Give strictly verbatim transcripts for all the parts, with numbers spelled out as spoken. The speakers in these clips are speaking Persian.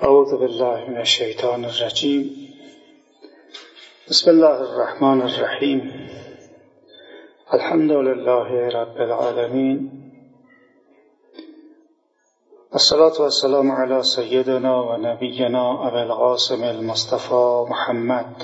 اعوذ بالله من الشیطان الرجیم. بسم الله الرحمن الرحیم. الحمد لله رب العالمین. الصلاة والسلام علی سیدنا و نبینا ابی القاسم المصطفى محمد.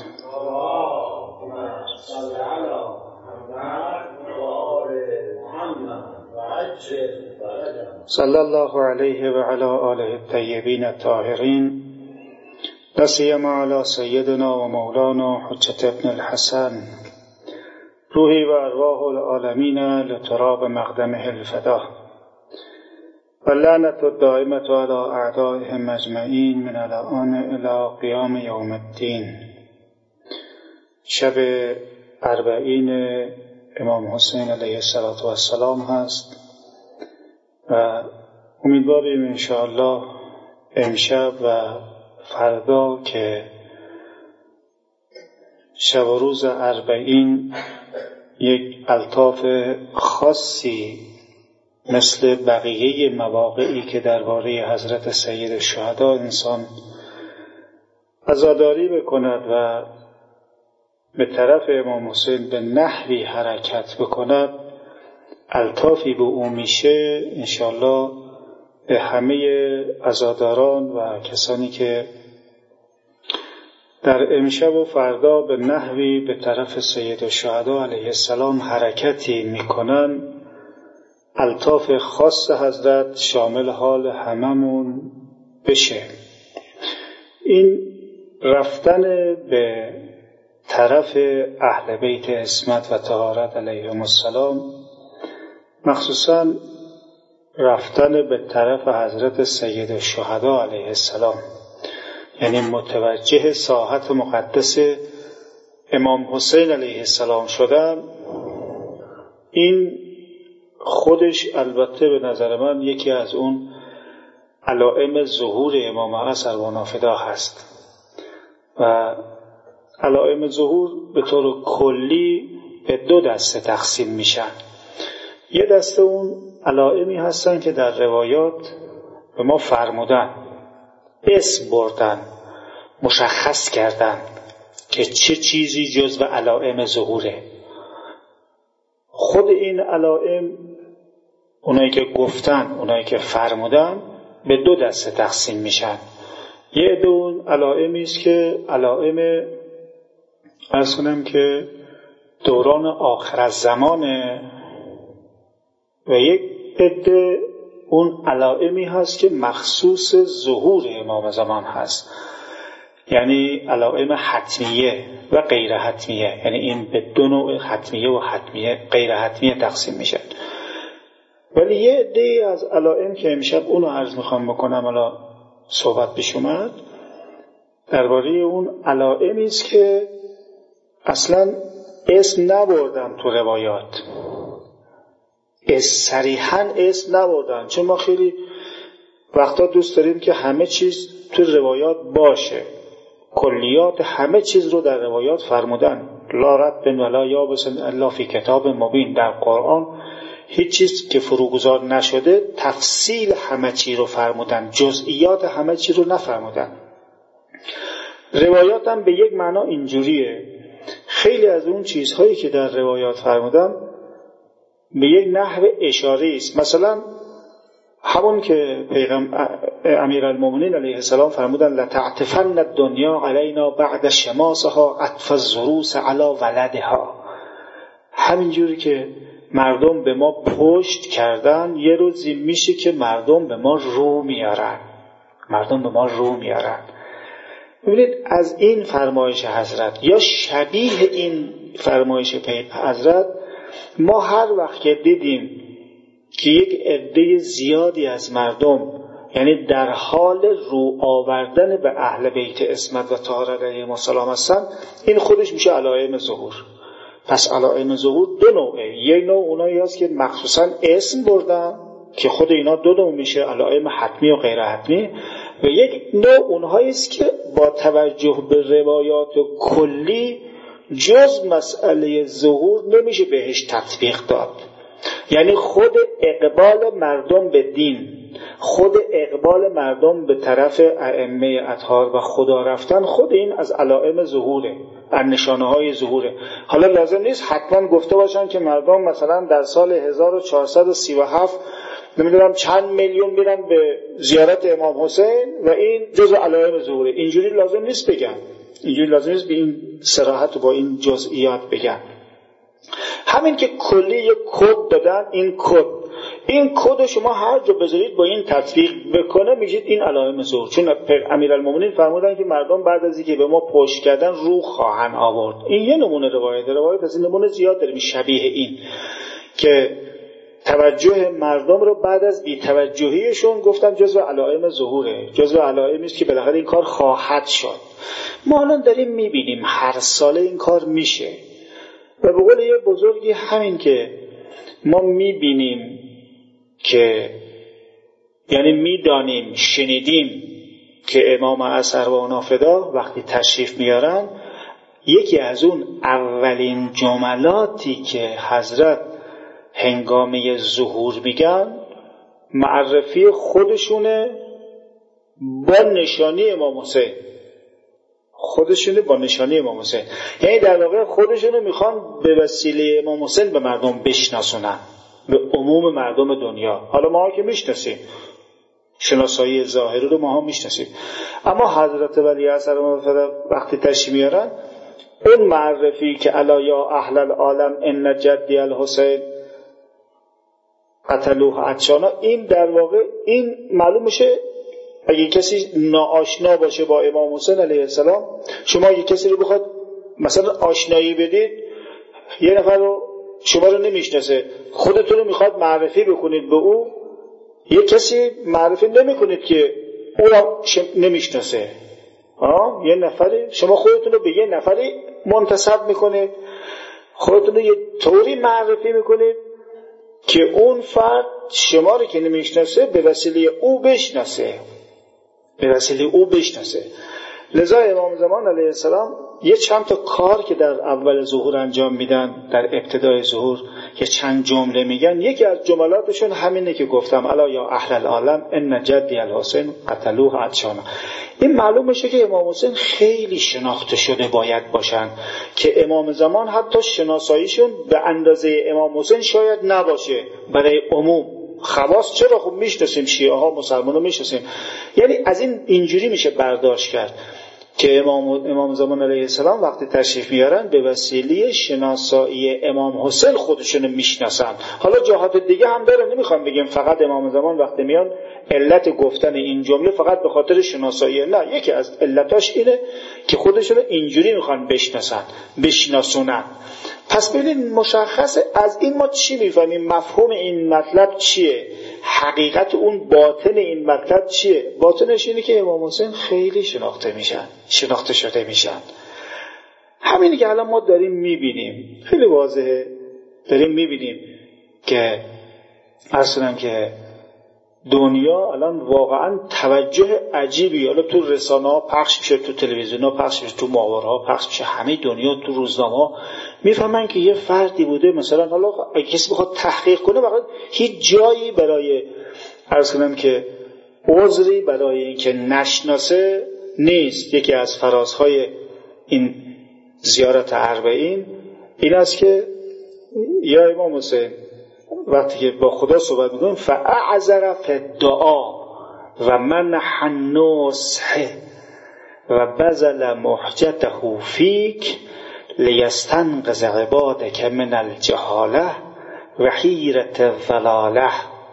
صلی الله علیه و علی آله الطیبین الطاهرین، لا سیما علی سیدنا و مولانا حجة ابن الحسن روحی و ارواح العالمین لتراب مقدمه الفدا، و لعنة الدائمة علی اعدائهم اجمعین من الآن الی قیام یوم الدین. شب اربعین امام حسین علیه السلام هست و امیدواریم انشاءالله امشب و فردا که شب و روز اربعین یک الطاف خاصی مثل بقیه مواقعی که درباره حضرت سید الشهدا انسان عزاداری بکند و به طرف امام حسین به نحوی حرکت بکند، الطافی به او میشه. انشاءالله به همه عزاداران و کسانی که در امشب و فردا به نحوی به طرف سید الشهدا علیه السلام حرکتی میکنن، الطاف خاص حضرت شامل حال هممون بشه. این رفتن به طرف اهل بیت عصمت و طهارت علیهم السلام، مخصوصاً رفتن به طرف حضرت سید الشهدا علیه السلام، یعنی متوجه ساحت مقدس امام حسین علیه السلام شدن، این خودش البته به نظر من یکی از اون علائم ظهور امام عصر و نافدا هست. و علائم ظهور به طور کلی به دو دسته تقسیم میشن. یه دسته اون علائمی هستن که در روایات به ما فرمودن، اسم بردن، مشخص کردن که چه چیزی جزو علائم ظهوره. خود این علائم، اونایی که گفتن، اونایی که فرمودن، به دو دسته تقسیم میشن. یه عده اون علائمی است که علائم عرض کنم که دوران آخر الزمانه، و یک عده اون علائمی هست که مخصوص ظهور امام زمان هست، یعنی علائم حتمیه و غیر حتمیه. یعنی این به دو نوع حتمیه و حتمیه غیر حتمیه تقسیم میشن. ولی یه عده از علائم که امشب اونو عرض میخوام بکنم، حالا صحبت پیش اومد درباره اون علائمی است که اصلا اسم نبردن تو روایات، صریحاً اسم نبردن. چون ما خیلی وقتا دوست داریم که همه چیز تو روایات باشه، کلیات همه چیز رو در روایات فرمودن. لا رد ولا یابس الا فی کتاب مبین. در قرآن هیچ چیز که فروگذار نشده تفصیل همه چی رو فرمودن، جزئیات همه چی رو نفرمودن. روایات هم به یک معنا اینجوریه، خیلی از اون چیزهایی که در روایات فرمودن به یک نحو اشاره است. مثلا همون که پیغمبر امیرالمومنین علیه السلام فرمودن لتعطفن الدنیا علینا بعد شماسها عطف الضروس علی ولدها. همینجوری که مردم به ما پشت کردن، یه روزی میشه که مردم به ما رو میارن، مردم به ما رو میارن. ببینید از این فرمایش حضرت یا شبیه این فرمایش حضرت، ما هر وقت که دیدیم که یک عده زیادی از مردم یعنی در حال رو آوردن به اهل بیت عصمت و طهارت علیهم السلام هستن، این خودش میشه علائم ظهور. پس علائم ظهور دو نوعه. یک نوع اونایی هست که مخصوصا اسم بردن که خود اینا دو نوع میشه، علائم حتمی و غیر حتمی، و یک نوع اونهایی است که با توجه به روایات کلی جز مسئله ظهور نمیشه بهش تطبیق داد. یعنی خود اقبال مردم به دین خود اقبال مردم به طرف ائمه اطهار و خدا رفتن، خود این از علائم ظهوره، از نشانه های ظهوره. حالا لازم نیست حتما گفته باشن که مردم مثلا در سال هزار و چهارصد و سی و هفت نمیدونم چند میلیون میرن به زیارت امام حسین و این جزء علائم ظهوره. اینجوری لازم نیست بگن، اینجوری لازم نیست به این صراحت و با این جزئیات بگن. همین که کلی یک کد دادن، این کد این کد شما هر جا بذارید با این تطبیق بکنه میشید این علائم ظهور. چون امیرالمومنین فرمودن که مردم بعد از اینکه به ما پشت کردن رو خواهند آورد. این یه نمونه روایت روایت از این نمونه زیاد داریم شبیه این که توجه مردم رو بعد از بی‌توجهیشون گفتن جزو علائم ظهوره، جزو علائمی است که بالاخره این کار خواهد شد. ما الان داریم میبینیم هر ساله این کار میشه و به قول یه بزرگی همین که ما میبینیم که یعنی میدانیم شنیدیم که امام اثر فدا وقتی تشریف میارن، یکی از اون اولین جملاتی که حضرت هنگامه ظهور میگن معرفی خودشونه با نشانی امام حسین، خودشونه با نشانی امام حسین. یعنی در واقع خودشونو میخوان به وسیله امام حسین به مردم بشناسونن، به عموم مردم دنیا. حالا ما ها که میشناسیم، شناسایی ظاهری رو ما ها میشناسیم، اما حضرت ولی اثر وقتی تشریف میارن اون معرفی که الا یا اهل العالم ان جدی الحسین قتلوه عطشانا، این در واقع این معلوم میشه. اگه کسی ناآشنا باشه با امام حسین علیه السلام، شما اگه کسی رو بخواد مثلا آشنایی بدید، یه نفر رو شما رو نمیشناسه، خودتون رو میخواد معرفی بکنید به او، یه کسی معرفی نمیکنید که او رو نمیشناسه. ها یه نفری، شما خودتون رو به یه نفری منتسب میکنید، خودتون رو یه طوری معرفی میکنید که اون فرد شما رو که نمیشناسه به وسیله او بشناسه، به وسیله او بشناسه. لذا امام زمان علیه السلام یه چند تا کار که در اول ظهور انجام میدن، در ابتدای ظهور یه چند جمله میگن. یکی از جملاتشون همینه که گفتم الا یا اهل العالم ان جدی الحسین قتلوه عطشانا. این معلوم میشه که امام حسین خیلی شناخته شده باید باشن که امام زمان حتی شناساییشون به اندازه امام حسین شاید نباشه برای عموم. خواص چرا؟ خب میشناسیم، شیعه ها مسلمان رو میشناسیم. یعنی از این اینجوری میشه برداشت کرد که امام, امام زمان علیه السلام وقتی تشریف میارن به وسیله شناسایی امام حسین خودشون میشناسن. حالا جهات دیگه هم داره، نمیخوام بگیم فقط امام زمان وقتی میان علت گفتن این جمله فقط به خاطر شناسایی، نه، یکی از علتاش اینه که خودشون اینجوری میخوان بشناسن، بشناسونن. پس ببینید مشخصه از این ما چی میفهمیم، مفهوم این مطلب چیه، حقیقت اون باطن این مطلب چیه؟ باطنش اینه که امام حسین خیلی شناخته میشن، شناخته شده میشن. همینی که الان ما داریم میبینیم، خیلی واضحه، داریم میبینیم که اصلا که دنیا الان واقعا توجه عجیبی، حالا تو رسانه ها پخش میشه، تو تلویزیون ها پخش میشه، تو ماهواره ها پخش میشه، همه دنیا تو روزنامه ها میفهمن که یه فردی بوده مثلا، حالا اگه کسی بخواد تحقیق کنه واقعا هیچ جایی برای عرض کنم که عذری برای اینکه نشناسه نیست. یکی از فرازهای این زیارت اربعین این است که یا امام حسین وقتی که با خدا صحبت میکنیم فاعذر فی الدعا و منح النصح و بذل محجته فیک لیستنقذ عبادک من الجهاله و حیرة الضلاله.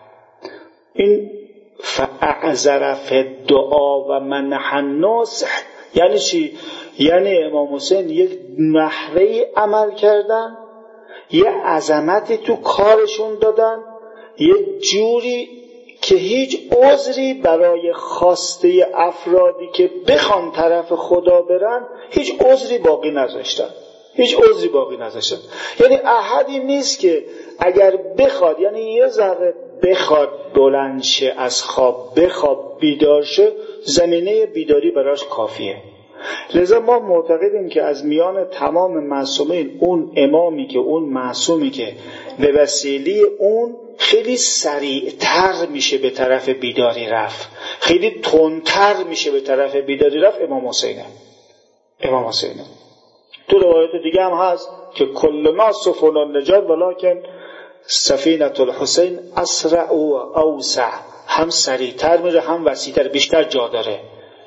این فاعذر فی الدعا و منح النصح یعنی چی؟ یعنی امام حسین یک نحوه عمل کردن، یه عظمتی تو کارشون دادن، یه جوری که هیچ عذری برای خواسته افرادی که بخوان طرف خدا برن هیچ عذری باقی نذاشتن، هیچ عذری باقی نذاشتن. یعنی احدی نیست که اگر بخواد، یعنی یه ذره بخواد بلند شه از خواب، بخواب بیدار شه، زمینه بیداری براش کافیه. لذا ما معتقدیم که از میان تمام معصومین اون امامی که اون معصومی که به وسیله اون خیلی سریعتر میشه به طرف بیداری رفت، خیلی تندتر میشه به طرف بیداری رفت، امام حسینه. امام حسینه تو روایت دیگه هم هست که کل ما سفن النجات ولکن سفینه الحسین اسرع و اوسع، هم سریعتر میره هم وسیعتر، بیشتر جا داره.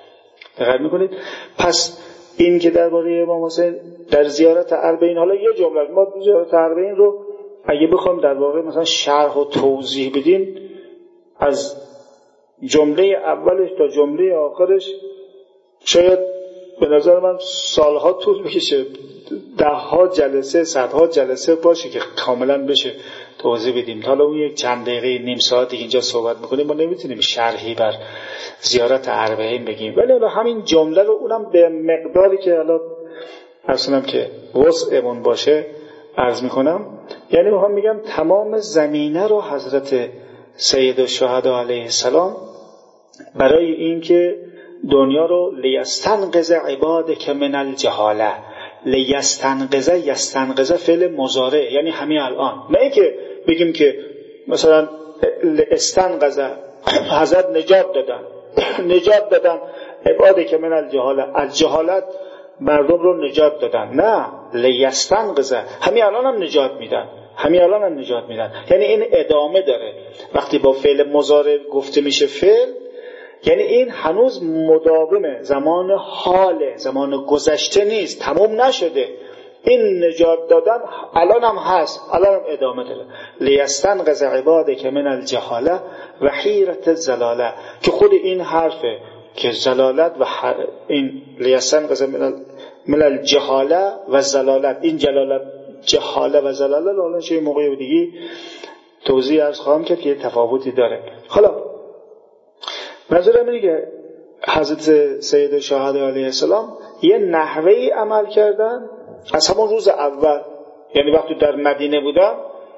دقت میکنید؟ پس این که درباره امام حسین در زیارت اربعین، حالا یه جمله ما زیارت اربعین رو اگه بخوام در واقع مثلا شرح و توضیح بدیم، از جمله اولش تا جمله آخرش شاید به نظر من سالها طول بکشه، ده ها جلسه، صدها جلسه باشه که کاملا بشه توضیح بدیم. حالا اون یک چند دقیقه نیم ساعتی اینجا صحبت میکنیم، ما نمیتونیم شرحی بر زیارت اربعین بگیم، ولی حالا همین جمله رو اونم به مقداری که حالا اصلا که وسعمون باشه عرض میکنم. یعنی میخوام میگم تمام زمینه رو حضرت سید الشهدا علیه السلام برای این که دنیا رو لیستنقذ عبادک من الجهاله، لیستنقذ، یستنقذ فعل مضارع یعنی همین الان، نه اینکه بگیم که مثلا استنقذ حضرت نجات دادن نجات دادن عبادک من الجهاله، از جهالت مردم رو نجات دادن، نه، لیستنقذ همین الان هم نجات میدن، همین الان هم نجات میدن. یعنی این ادامه داره. وقتی با فعل مضارع گفته میشه فعل، یعنی این هنوز مداومه، زمان حاله، زمان گذشته نیست، تموم نشده. این نجات دادن الان هم هست، الان هم ادامه داره. لیستنقذ عبادک من الجهاله و حیرت الضلاله، که خود این حرفه که زلالت و این لیستنقذ من الجهاله و زلالت، این جلالت جهاله و زلالت الان چه موقعی دیگه توضیح عرض خواهم کرد که تفاوتی داره. حالا منظورم اینه که حضرت سید الشهدا علیه السلام یه نحوهی عمل کردن از همون روز اول. یعنی وقتی در مدینه بودن،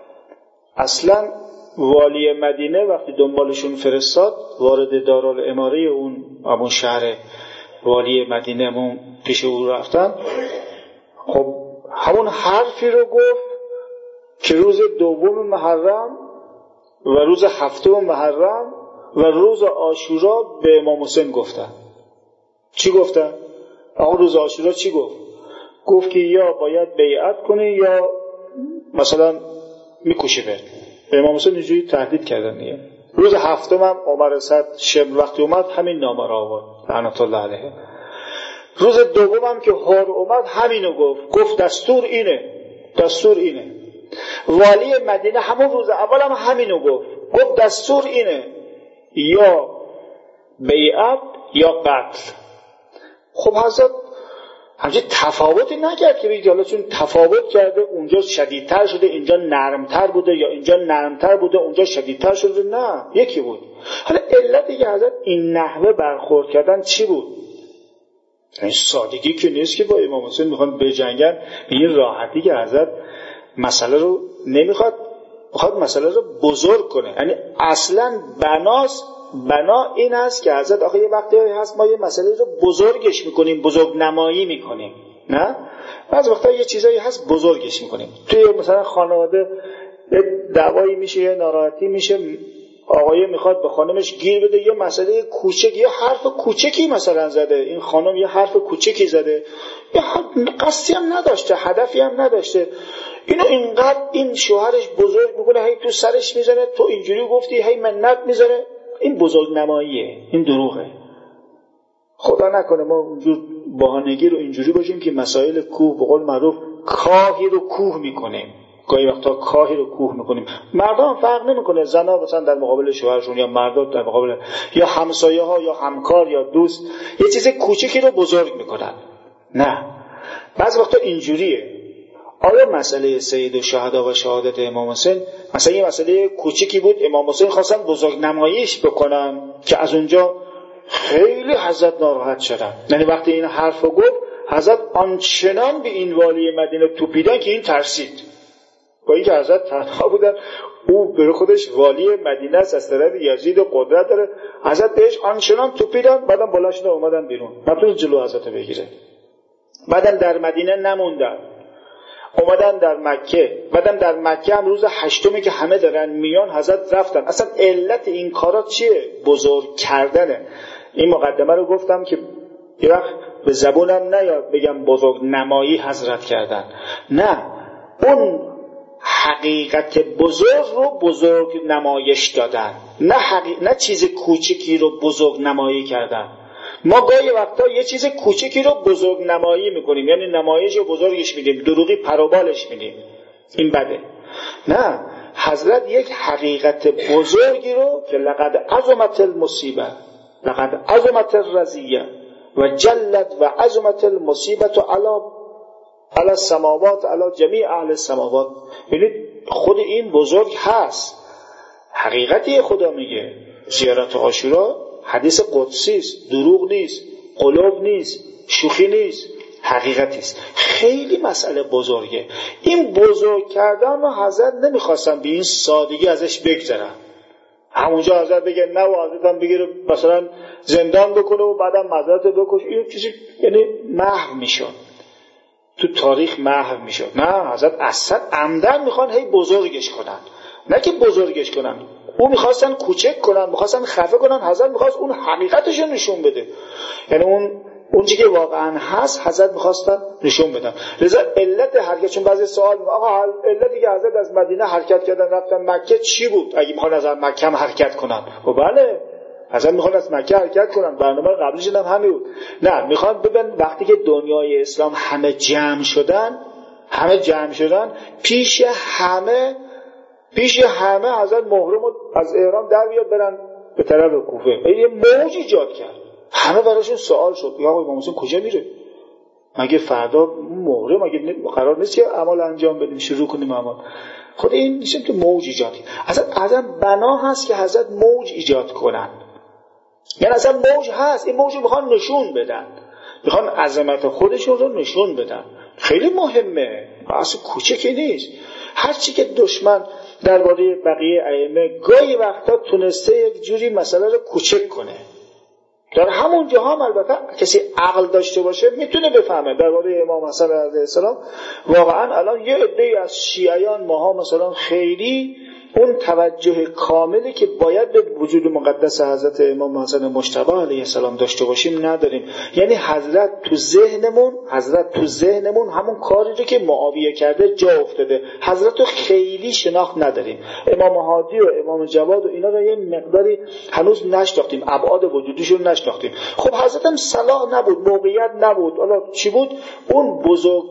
اصلا والی مدینه وقتی دنبالشون فرستاد وارد دارالاماره اون همون شهر والی مدینه همون پیش او رفتن، خب همون حرفی رو گفت که روز دوم محرم و روز هفتم محرم و روز عاشورا به امام حسین گفتن. چی گفتن؟ آقا روز عاشورا چی گفت؟ گفت که یا باید بیعت کنی یا مثلا میکشی بهت. به امام حسین اینجوری تهدید کردن دیگه. روز هفتم هم عمر صد شب وقتی اومد همین نامه را آورد لعنت الله علیه. روز دوم هم که هور اومد همینو گفت، گفت دستور اینه، دستور اینه. والی مدینه همون روز اول هم همینو گفت، گفت دستور اینه، یا بیعت یا قتل. خب حضرت همچنین تفاوتی نکرد که بگید حالا چون تفاوت کرده اونجا شدیدتر شده اینجا نرمتر بوده، یا اینجا نرمتر بوده اونجا شدیدتر شده، نه، یکی بود. حالا علتی که حضرت این نحوه برخورد کردن چی بود؟ این سادگی که نیست که با امام حسین میخوان بجنگن، این راحتی که حضرت مسئله رو نمیخواد، میخواد مسئله رو بزرگ کنه. یعنی اصلا بناس بنا این است که حضرت آخه یه وقتی هست ما یه مسئله رو بزرگش میکنیم، بزرگ نمایی میکنیم، نه؟ بعض وقتا یه چیزایی هست بزرگش میکنیم. توی مثلا خانواده دعوایی میشه، یه ناراحتی میشه، آقای میخواد به خانمش گیر بده، یه مسئله کوچک، یه حرف کوچکی مثلا زده، این خانم یه حرف کوچکی زده، یه قصدی هم نداشته، هدفی هم نداشته، اینو اینقدر این شوهرش بزرگ میکنه، هی تو سرش میزنه، تو اینجوری گفتی، هی منت میزنه. این بزرگ نماییه، این دروغه. خدا نکنه ما اونجور بهانگی رو اینجوری باشیم که مسائل کوه به قول معروف کاهی رو کوه میکنیم. گاهی وقتا کاهی رو کوه میکنیم. مردم فرق نمیکنه، زنا مثلا در مقابل شوهرشون یا مردا در مقابل یا همسایه ها یا همکار یا دوست یه چیز کوچکی رو بزرگ میکنن. نه، بعضی وقتا اینجوریه. آیا مسئله سید الشهدا و شهادت امام حسین مثلا یه مسئله کوچکی بود، امام حسین خواستن بزرگ نماییش بکنن که از اونجا خیلی حضرت ناراحت شدن. یعنی وقتی این حرف رو گفت حضرت آنچنان به این والی مدینه توپیدن که این ترسید. با اینکه حضرت تنها بودن، او به خودش والی مدینه است، از طرف یزید قدرت داره. حضرت بهش آنچنان توپیدن، بعدم بالا شدن اومدن بیرون، نتونست جلو حضرت بگیره. بعدم در مدینه نموندن، اومدن در مکه. بعدم در مکه هم روز هشتمی که همه دارن میان حضرت رفتن. اصلا علت این کارا چیه؟ بزرگ کردنه. این مقدمه رو گفتم که یه وقت به زبونم نیاد بگم بزرگ نمایی حضرت کردن، نه، اون حقیقت بزرگ رو بزرگ نمایش دادن، نه, حقیق... نه چیز کوچکی رو بزرگ نمایی کردن. ما گاهی وقتا یه چیز کوچکی رو بزرگ نمایی میکنیم، یعنی نمایش رو بزرگش میدیم، دروغی پروبالش میدیم، این بده. نه، حضرت یک حقیقت بزرگی رو که لقد عظمت المصیبه، لقد عظمت الرزیه و جلت و عظمت المصیبت علی علی السماوات علی جمیع اهل السماوات، یعنی خود این بزرگ هست، حقیقتی خدا میگه. زیارت عاشورا حدیث قدسی است، دروغ نیست، قلوب نیست، شوخی نیست، حقیقتی است. خیلی مسئله بزرگه. این بزرگ کردن رو حضرت نمیخواستن به این سادگی ازش بگذرن. همونجا حضرت بگه نه و حضرت هم بگیره مثلا زندان بکنه و بعدم معذرت بکش، این چیزی یعنی محو میشد، تو تاریخ محو میشد. نه، حضرت اصلا عمدن میخوان هی بزرگش کنن، نه که بزرگش کنن. او میخواستن کوچک کنن، میخواستن خفه کنن، حضرت میخواست اون حقیقتش رو نشون بده، یعنی اون اون چیزی که واقعا هست حضرت میخواستن نشون بدن. لذا علت حرکت، چون بعضی سوال میگه آقا علتی که حضرت از مدینه حرکت کردن رفتن مکه چی بود اگه میخوان از مکه هم حرکت کنن؟ خب بله، حضرت میخوان از مکه حرکت کنن، برنامه قبلیش هم همین بود. نه، میخوان ببین وقتی که دنیای اسلام همه جمع شدن، همه جمع شدن پیش همه پیش همه حضرت محرم از احرام در بیاد برن به طرف کوفه. یه موج ایجاد کرد، همه براشون سوال شد یا آقا امام حسین کجا میره؟ مگه فردا محرم، مگه قرار نیست که اعمال انجام بدیم، شروع کنیم اعمال؟ خود این میشه تو موج ایجاد کرد. اصلا اصلا بنا هست که حضرت موج ایجاد کنن، یعنی اصلا موج هست، این موج رو میخوان نشون بدن، میخوان عظمت خودشون رو نشون بدن. خیلی مهمه، اصلا کوچکی نیست. هرچی که دشمن درباره بقیه ائمه گاهی وقتا تونسته یک جوری مسئله رو کوچک کنه، در همون جاها هم البته کسی عقل داشته باشه میتونه بفهمه. درباره امام حسن علیه السلام واقعا الان یه عده‌ای از شیعیان ماها مثلا خیلی اون توجه کاملی که باید به وجود مقدس حضرت امام حسن مجتبی علیه السلام داشته باشیم نداریم. یعنی حضرت تو ذهنمون حضرت تو ذهنمون همون کاری رو که معاویه کرده جا افتاده، حضرت رو خیلی شناخت نداریم. امام هادی و امام جواد و اینا رو یه مقداری هنوز نشناختیم، ابعاد وجودیشون نشناختیم. خب حضرت هم صلاح نبود، موقعیت نبود، حالا چی بود؟ اون بزرگ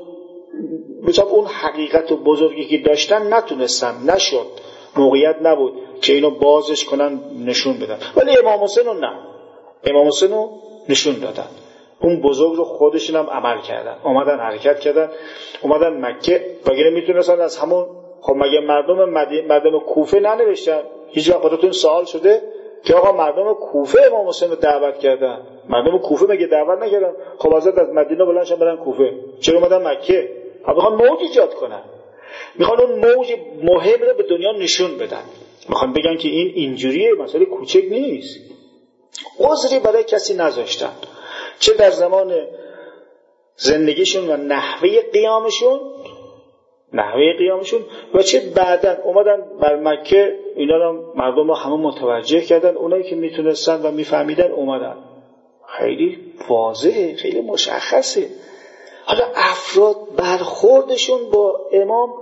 مثلا اون حقیقت و بزرگی که داشتن نتونستن، نشد، موقعیت نبود که اینو بازش کنن نشون بدن. ولی امام حسین رو نه، امام حسین رو نشون دادن، اون بزرگ رو خودشون هم عمل کردن، اومدن حرکت کردن، اومدن مکه. بگیره میتونستن از همون، خب مگه مردم مدی... مردم کوفه ننوشتن؟ هیچ وقت خودتون سوال شده که آقا مردم کوفه امام حسین رو دعوت کردن؟ مردم کوفه مگه دعوت نکردن؟ خب حضرت از مدینه بلندشن برن کوفه، چرا اومدن مکه؟ خب میخوان موج ایجاد کنن، میخوان اون موج مهم رو به دنیا نشون بدن، میخوان بگن که این اینجوریه، مسئله کوچک نیست. عذری برای کسی نذاشتن، چه در زمان زندگیشون و نحوه قیامشون نحوه قیامشون و چه بعدن اومدن بر مکه. اینا رو مردم رو همه متوجه کردن، اونایی که میتونستن و میفهمیدن اومدن. خیلی واضحه، خیلی مشخصه. حالا افراد برخوردشون با امام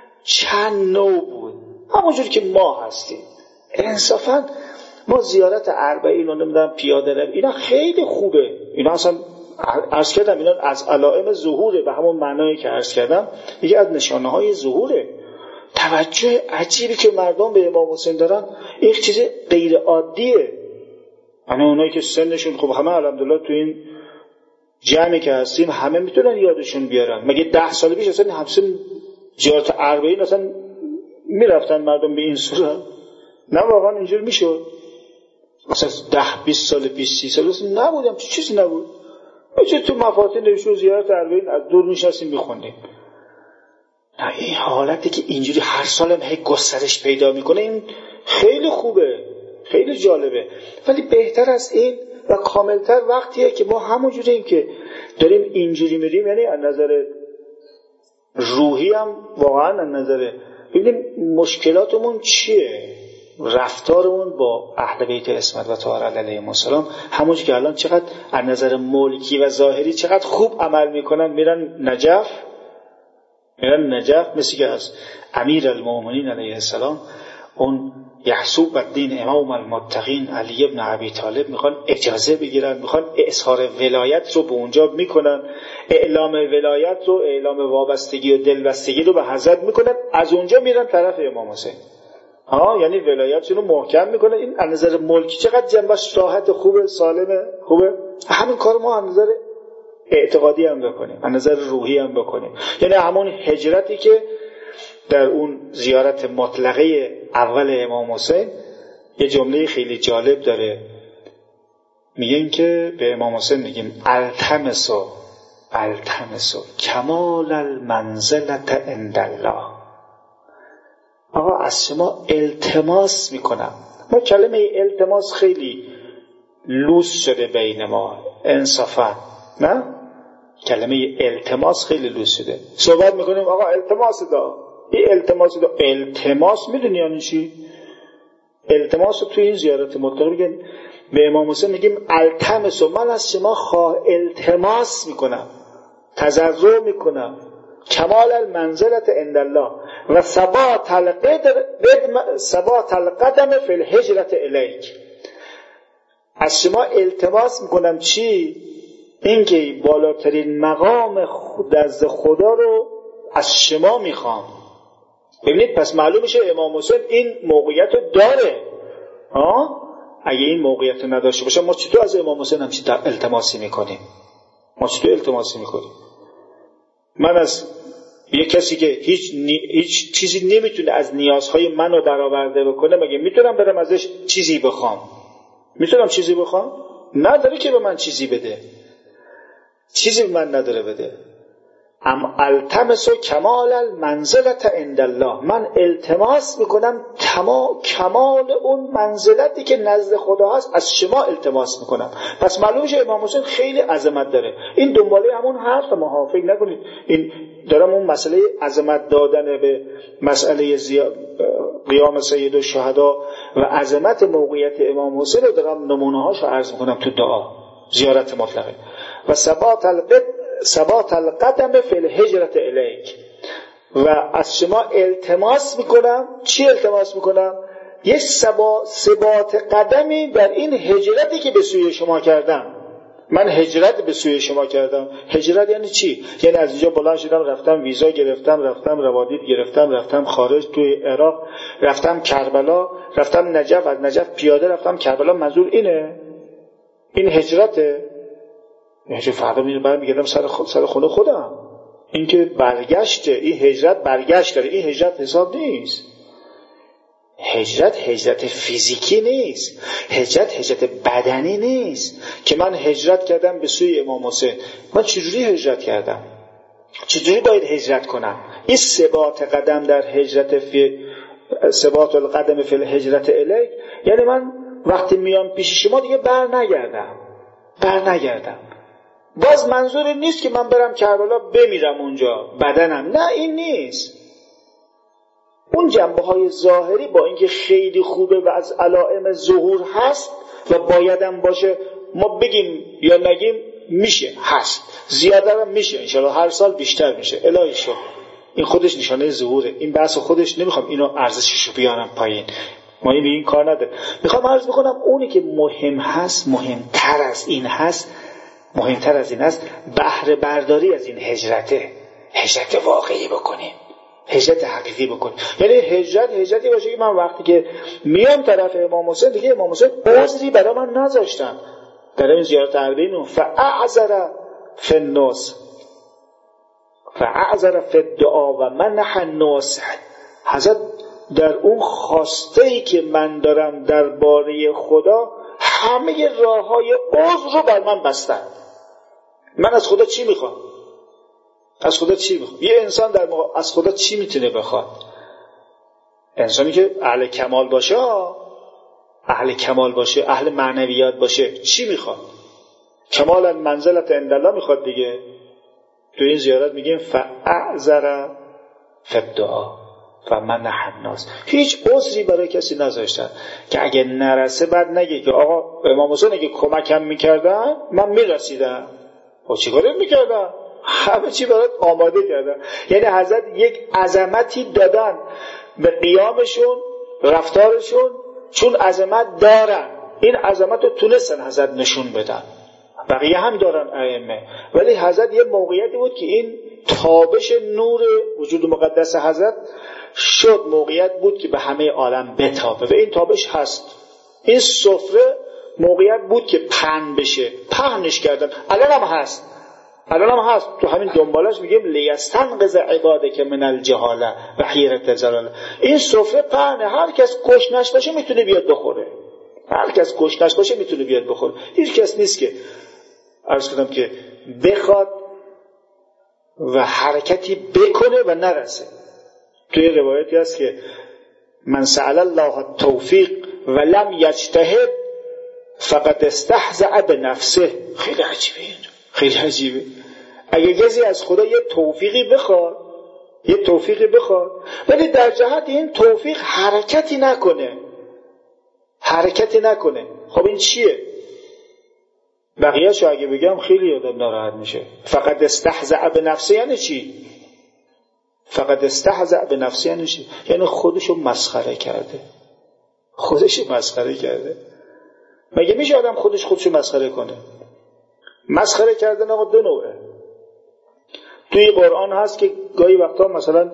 چند نوع بود، همونجور که ما هستیم. انصافا ما زیارت اربعین و نمیدونم پیاده روی اینا خیلی خوبه، اینا اصلا عرض کردم اینا از علائم ظهوره، به همون معنایی که عرض کردم یکی از نشانه های ظهوره. توجه عجیبی که مردم به امام حسین دارن این چیز غیر عادیه. یعنی اونایی که سنشون خب همه الحمدلله تو این جمعی که هستیم همه میتونن یادشون بیارن. مگه ده سال پیش اصلا همسن زیارت اربعین اصلا میرفتن مردم به این صورت؟ نه واقعا اینجور میشد. مثلا ده بیست سال پیش سی سال پیش نبودم، چه چیزی نبود. چه تو مفاتیح نوشته زیارت اربعین از دور میشستیم میخوندیم. این حالتی که اینجوری هر سالم هی گسترش پیدا میکنه، این خیلی خوبه، خیلی جالبه. ولی بهتر از این و کاملتر وقتیه که ما همونجوریم که داریم اینجوری میریم، یعنی از نظر روحی هم واقعا از نظر ببینیم مشکلاتمون چیه، رفتارمون با اهل بیت عصمت و طاهر علیهم السلام، همونجور که الان چقدر از نظر ملکی و ظاهری چقدر خوب عمل میکنن، میرن نجف میرن نجف مثل که از امیر المؤمنین علیه السلام اون یحسوب الدین امام المتقین علی ابن ابی طالب میخوان اجازه بگیرن، میخوان اظهار ولایت رو به اونجا میکنن، اعلام ولایت رو، اعلام وابستگی و دلبستگی رو به حضرت میکنن، از اونجا میرن طرف امام حسین. ها یعنی ولایتشون رو محکم میکنن. این از نظر ملکی چقدر جنبش راحت، خوبه، سالمه، خوبه. همین کار ما از نظر اعتقادی هم بکنیم، از نظر روحی هم بکنیم. یعنی همون هجرتی که در اون زیارت مطلقه اول امام حسین یه جمله خیلی جالب داره، میگن که به امام حسین میگیم التمسو التمسو کمال المنزلت عند الله. آقا از شما التماس میکنم. ما کلمه التماس خیلی لوس شده بین ما انصافا، نه؟ کلمه التماس خیلی لوس شده. صحبت میکنیم آقا التماس دا، این التماس دا. التماس میدونی یعنی چی؟ التماس رو توی این زیارت مطلقه میگن به امام حسین میگیم التمسو، من از شما خواه التماس میکنم، تضرع میکنم، کمال المنزلت عند الله و ثبات القدم ثبات القدم فی الهجرت الیک. از شما التماس میکنم چی؟ اینکه بالاترین مقام نزد خدا رو از شما میخوام. ببینید پس معلوم میشه امام حسین این موقعیت رو داره. ها اگه این موقعیت رو نداشته باشه ما چطور از امام حسین همچین التماسی میکنیم؟ ما چطور التماسی میکنیم؟ من از یه کسی که هیچ, نی... هیچ چیزی نمیتونه از نیازهای منو برآورده بکنه، مگه میتونم برم ازش چیزی بخوام؟ میتونم چیزی بخوام؟ نداره که به من چیزی بده، چیزی به من نداره بده. ام التمس کمال المنزلت عند الله، من التماس میکنم تمام کمال اون منزلتی که نزد خدا هست از شما التماس میکنم. پس معلوم میشه امام حسین خیلی عظمت داره. این دنباله همون حرف ما، فکر نکنید این دارم اون مسئله عظمت دادن به مسئله زیا... قیام سید الشهدا و عظمت موقعیت امام حسین رو دارم نمونه هاشو عرض میکنم تو دعا زیارت مطلقه. و ثبات القدم ثبات القدم فی الهجرت الیک، و از شما التماس میکنم. چی التماس میکنم؟ یک ثبات قدمی در این هجرتی که به سوی شما کردم. من هجرت به سوی شما کردم. هجرت یعنی چی؟ یعنی از اینجا بلند شدم رفتم ویزا گرفتم، رفتم روادید گرفتم، رفتم خارج توی عراق، رفتم کربلا، رفتم نجف، از نجف پیاده رفتم کربلا. منظور اینه؟ این هجرته؟ یعنی فردا میرم برمیگردم سر خود سر خونه خودم. این که برگشته، این هجرت برگشت داره. این هجرت حساب نیست. هجرت هجرت فیزیکی نیست، هجرت هجرت بدنی نیست که من هجرت کردم به سوی امام حسین. من چجوری هجرت کردم؟ چجوری باید هجرت کنم؟ این ثبات قدم در هجرت فی ثبات القدم فی الهجرت الیک، یعنی من وقتی میام پیش شما دیگه بر نگردم بر نگردم باز منظور نیست که من برم کربلا بمیرم اونجا بدنم، نه این نیست. اون جنبه های ظاهری با اینکه خیلی خوبه و از علائم ظهور هست و بایدم باشه، ما بگیم یا نگیم میشه، هست، زیاده هم میشه، انشاءالله هر سال بیشتر میشه، الهی شو. این خودش نشانه ظهوره. این بحث خودش نمیخوام اینو ارزششو بیارم پایین، ما این به این کار نداره. میخوام عرض بکنم اونی که مهم هست، مهمتر از این هست مهمتر از این هست بهره برداری از این هجرته. هجرت واقعی بکنیم، هجرت حقیقی بکنیم. یعنی هجرت هجرتی باشه که من وقتی که میام طرف امام حسین دیگه امام حسین عذری برای من نذاشتن. در این زیارت عربی میگم فاعذر فی الناس فاعذر فی الدعا و منح الناس. حضرت در اون خواسته‌ای که من دارم درباره خدا همه راه‌های عذر رو بر من بستن. من از خدا چی میخوام؟ از خدا چی میخواد؟ یه انسان در مقا... از خدا چی میتونه بخواد؟ انسانی که اهل کمال باشه، اهل کمال باشه، اهل معنویات باشه، چی میخواد؟ کمال منزلت عند الله میخواد دیگه. تو این زیارت میگیم فاعذر فی الدعاء فمنح الناس. هیچ عذری برای کسی نذاشتن که اگه نرسه بعد نگه که آقا امام حسین اگه کمکم میکردن من میرسیدم. خب چیکار میکردن؟ همه چی برات آماده کردن. یعنی حضرت یک عظمتی دادن به قیامشون، رفتارشون، چون عظمت دارن. این عظمت رو تونستن حضرت نشون بدن. بقیه هم دارن ائمه، ولی حضرت یه موقعیتی بود که این تابش نور وجود مقدس حضرت شد، موقعیت بود که به همه عالم بتابه و این تابش هست. این سفره موقعیت بود که پهن بشه، پهنش کردن. الان هم هست، الان هم هست. تو همین دنبالش میگیم لیستنقذ عبادک من الجهاله و حیرت زلاله. این سفره پهنه، هر کس گشنش باشه میتونه بیاد بخوره، هر کس گشنش باشه میتونه بیاد بخوره. هیچ کس نیست که عرض کنم که بخواد و حرکتی بکنه و نرسه. توی روایتی هست که من سأل الله التوفیق ولم یجتهد فقد استهزأ بنفسه. خیلی عجیبه این، خیلی عجیبه. اگه کسی از خدا یه توفیقی بخواد، یه توفیقی بخواد ولی در جهت این توفیق حرکتی نکنه، حرکتی نکنه، خب این چیه؟ بقیه شو اگه بگم خیلی آدم ناراحت میشه. فقط استهزأ بنفسه یعنی چی؟ فقط استهزأ بنفسه یعنی چی؟ یعنی خودشو مسخره کرده، خودشو مسخره کرده. مگه میشه آدم خودش خودشو مسخره کنه؟ مسخره کردن آقا دو نوعه. توی قرآن هست که گاهی وقتا مثلا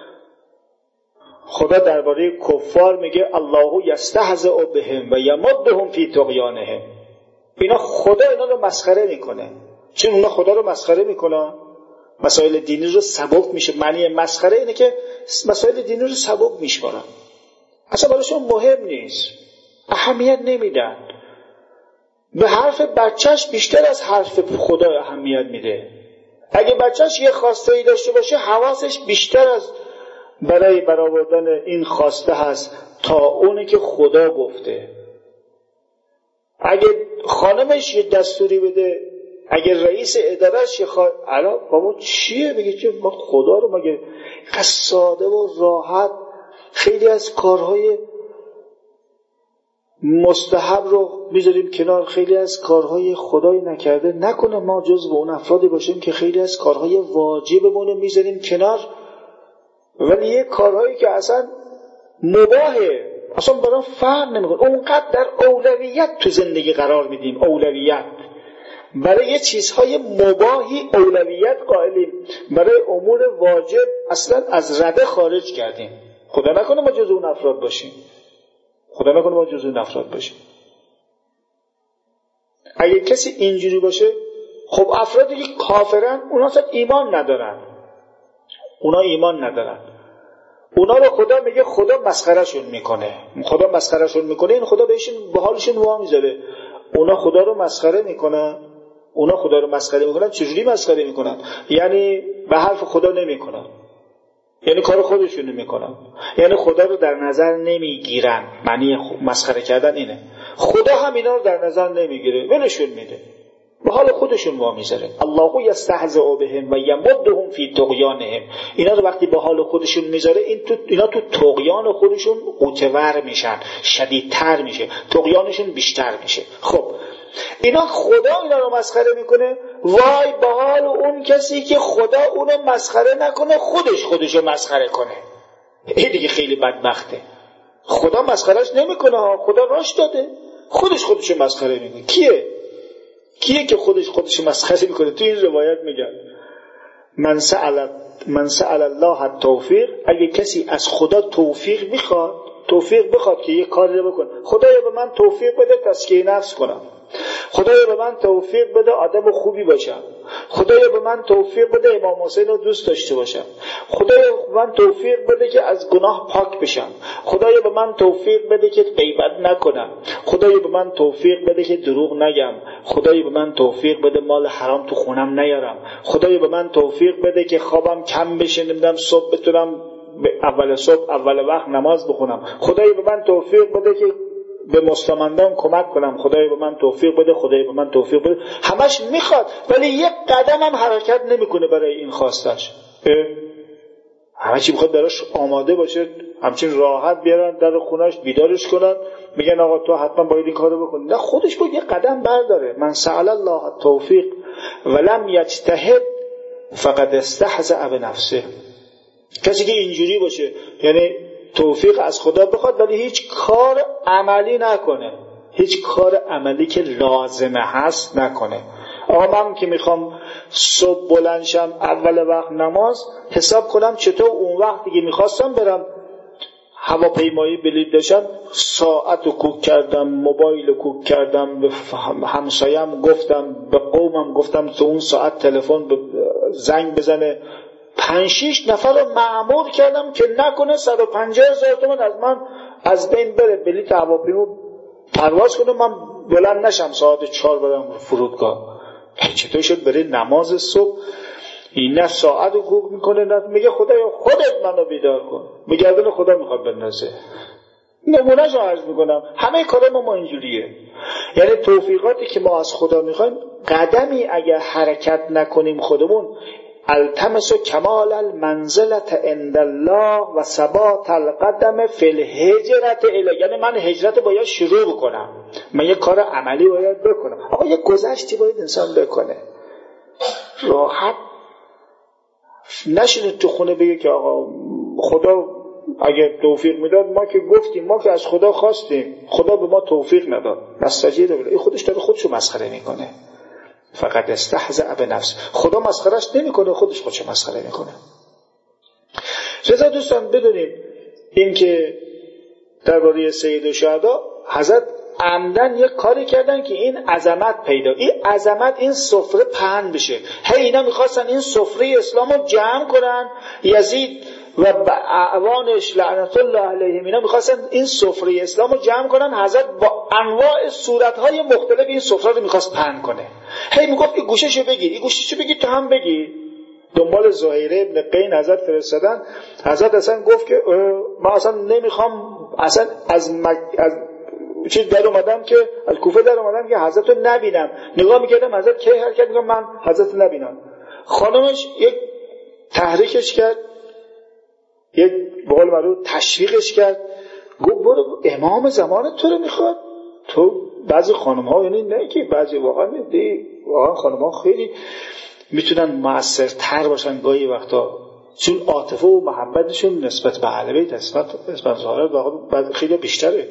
خدا درباره کفار میگه الله یستهزئ بهم و یمدهم فی طغیانهم. اینا خدا اینا رو مسخره میکنه. چون اونا خدا رو مسخره میکنن، مسائل دینی رو سبک میشه. معنی مسخره اینه که مسائل دینی رو سبک میشمارن، اصلا براشون مهم نیست، اهمیت نمیدن. به حرف بچهش بیشتر از حرف خدا اهمیت میده. اگه بچهش یه خواسته ای داشته باشه حواسش بیشتر از برای برآوردن این خواسته هست تا اونی که خدا گفته. اگه خانمش یه دستوری بده، اگه رئیس ادارهش یه خوا... الان بابا چیه بگه که ما خدا رو مگه ساده و راحت خیلی از کارهای مستحب رو میذاریم کنار، خیلی از کارهای خدای نکرده نکنه ما جزو اون افرادی باشیم که خیلی از کارهای واجبمون رو میذاریم کنار، ولی یه کارهایی که اصلا مباهه اصلا برام فرق نمیکنه اونقدر در اولویت تو زندگی قرار میدیم. اولویت برای یه چیزهای مباهی اولویت قائلیم، برای امور واجب اصلا از رده خارج کردیم. خدا نکنه ما جزو اون افراد باشیم، خدا نکنه ما جزو اون افراد باشیم. اگه کسی اینجوری باشه خب افرادی که کافرن اونا اصلا ایمان ندارن، اونا ایمان ندارن. اونا رو خدا میگه خدا مسخرهشون میکنه، خدا مسخرهشون میکنه، این خدا بهشون به حالشون وا میذاره. اونا خدا رو مسخره میکنن، اونا خدا رو مسخره میکنن. چجوری مسخره میکنن؟ یعنی به حرف خدا نمیکنن، یعنی کار خودشون میکنن، یعنی خدا رو در نظر نمیگیرن. معنی مسخره کردن اینه. خدا هم اینا رو در نظر نمیگیره، ولشون میده، به حال خودشون وا میذاره. الله یستهزئ بهم و یمدهم فی طغیانهم. اینا رو وقتی به حال خودشون میذاره این تو اینا تو طغیان خودشون قوتور میشن، شدیدتر میشه، طغیانشون بیشتر میشه. خب اینا خدا اینا رو مسخره میکنه. وای به حال اون کسی که خدا اونو مسخره نکنه خودش خودشو مسخره کنه. این دیگه خیلی بدبخته. خدا مسخرهش نمیکنه، خدا راش داده، خودش خودشو مسخره میکنه. کیه؟ کیه که خودش خودش مسخره میکنه؟ تو این روایت میگن من سأل من سأل الله التوفیق. اگه کسی از خدا توفیق میخواد، توفیق بخواد که یه کاری رو بکنه، خدایا به من توفیق بده تزکیه نفس کنم، خدایا به من توفیق بده آدم خوبی باشم. خدایا به من توفیق بده امام حسین رو دوست داشته باشم. خدایا به من توفیق بده که از گناه پاک بشم. خدایا به من توفیق بده که غیبت نکنم. خدایا به من توفیق بده که دروغ نگم. خدایا به من توفیق بده مال حرام تو خونم نیارم. خدایا به من توفیق بده که خوابم کم بشه، نمیدونم صبح بتونم اول صبح اول وقت نماز بخونم. خدایا به من توفیق بده که به مستمندان کمک کنم. خدایا به من توفیق بده، خدایا به من توفیق بده. همش میخواد ولی یک قدم هم حرکت نمیکنه برای این خواستش. همه چی میخواد براش آماده باشه، همچین راحت بیارن در خونش بیدارش کنن، میگن آقا تو حتما باید این کارو بکنی. نه، خودش باید یک قدم برداره. من سأل الله التوفیق ولم یجتهد فقد استهزأ بنفسه. کسی که اینجوری باشه، یعنی توفیق از خدا بخواد ولی هیچ کار عملی نکنه، هیچ کار عملی که لازمه هست نکنه. آقا من که میخوام صبح بلند شم اول وقت نماز، حساب کنم چطور اون وقتی که میخواستم برم هواپیمایی بلیط داشتم، ساعت رو کوک کردم، موبایل رو کوک کردم، به همسایم گفتم، به قومم گفتم تو اون ساعت تلفن زنگ بزنه، پنج شیش نفر رو مأمور کردم که نکنه صد و پنجاه هزار تومان از من از بین بره، بلیط هواپیما پرواز کنم من بلند نشم ساعت چهار برم فرودگاه. چطور شد برای نماز صبح این نه ساعت رو کوک میکنه، نه میگه خدایا خودت منو بیدار کن، میگردن خدا میخواد بندازه. نمونهش رو عرض میکنم. همه کار ما ما اینجوریه. یعنی توفیقاتی که ما از خدا میخوایم، قدمی اگر حرکت نکنیم خودمون، التمس کمال المنزلت عند الله و ثبات القدم فی الهجرت الیه. یعنی من هجرت باید شروع بکنم، من یه کار عملی باید بکنم. آقا یه گذشتی باید انسان بکنه، راحت نشینه تو خونه بگه که آقا خدا اگه توفیق میداد ما که گفتیم، ما که از خدا خواستیم، خدا به ما توفیق نداد، نستجیب له. این خودش داره خودشو مسخره میکنه. فقط استهزأ بنفس. خدا مسخرهش نمیکنه، خودش خودشو مسخره میکنه. رضا دوستان بدونیم این که درباره سید الشهدا حضرت عمدن یک کاری کردن که این عظمت پیدا، این عظمت این سفره پهن بشه. هی اینا میخواستن این سفره اسلام رو جمع کنن، یزید و اعوانش لعنت الله علیهم اینا میخواستن این سفره اسلام رو جمع کنن. حضرت با انواع صورتهای مختلف این سفره رو میخواست پهن کنه. هی میگفت این گوششو بگیر، این گوششو بگیر، تو هم بگیر. دنبال زهیره ابن قین حضرت فرستادن. حضرت اصلا گفت که من اصلا نمیخوام، اصلا از مک... از چیز در اومدم که از کوفه در اومدم که حضرت رو نبینم. نگاه میکردم حضرت کی حرکت میکنم، من حضرت رو نبینم. خانمش یک تحریکش کرد، یک به قول معروف تشویقش کرد، گفت برو امام زمان تو رو میخواد. تو بعضی خانم ها، یعنی نه که بعضی، واقعا دی واقعا خانم ها خیلی میتونن مؤثرتر باشن گاهی وقتا، چون عاطفه و محبتشون نسبت به اهل بیت نسبت نسبت ظاهر واقعا خیلی بیشتره.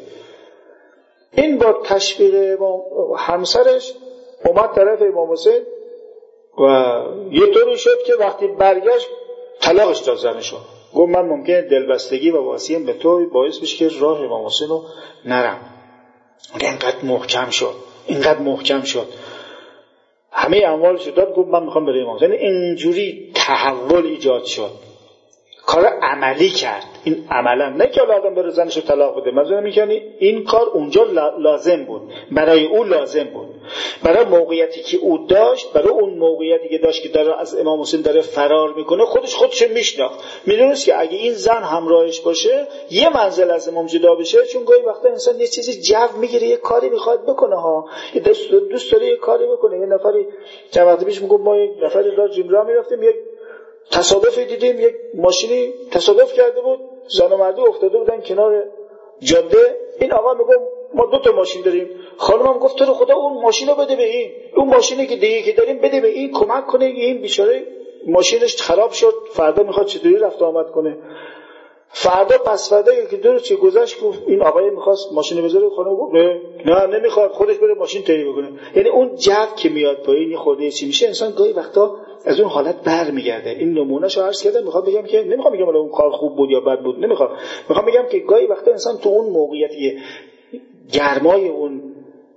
این با تشویق همسرش اومد طرف امام حسین و یه طوری شد که وقتی برگشت طلاقش داد زنشو. گفت من ممکنه دلبستگی و واسیم به تو باعث بشه که راه امام حسین رو نرم. اینقدر محکم شد، اینقدر محکم شد، همه اموالش داد، گفت من میخوام برای امام حسین. اینجوری تحول ایجاد شد، کار عملی کرد. این عملا نه که آدم بره زنشو طلاق بده، مثلا میکنی این کار اونجا لازم بود، برای او لازم بود، برای موقعیتی که او داشت، برای اون موقعیتی که داشت که داره از امام حسین داره فرار میکنه، خودش خودش میشناخت، میدونست که اگه این زن همراهش باشه یه منزل از امام جدا بشه. چون گاهی وقتا انسان یه چیزی جو میگیره، یه کاری میخواد بکنه ها، یه دوست دوست داره یه کاری بکنه. یه نفری چند وقت پیش میگفت ما یک نفری را جمرا میرفتیم، یک تصادفی دیدیم، یک ماشینی تصادف کرده بود، زن و مردی افتاده بودن کنار جاده. این آقا میگه ما دو تا ماشین داریم. خانمم گفت تو رو خدا اون ماشینو بده به این، اون ماشینی که دیگه که داریم بده به این، کمک کنه این بیچاره ماشینش خراب شد، فردا میخواد چطوری رفت آمد کنه. فردا پس فردا که دو روز چه گذشت گفت این آقای میخواست ماشین بذاره، خانم گفت نه نه نمیخواد، خودش بره ماشین تهیه بکنه. یعنی اون جو که میاد پایین یه خورده چی میشه، انسان گاهی وقتا از اون حالت برمیگرده. این نمونهشو عرض کردم. میخوام بگم که نمیخوام بگم اون کار خوب بود یا بد بود، نمیخوام. میخوام بگم که گاهی وقتا انسان تو اون موقعیتی گرمای اون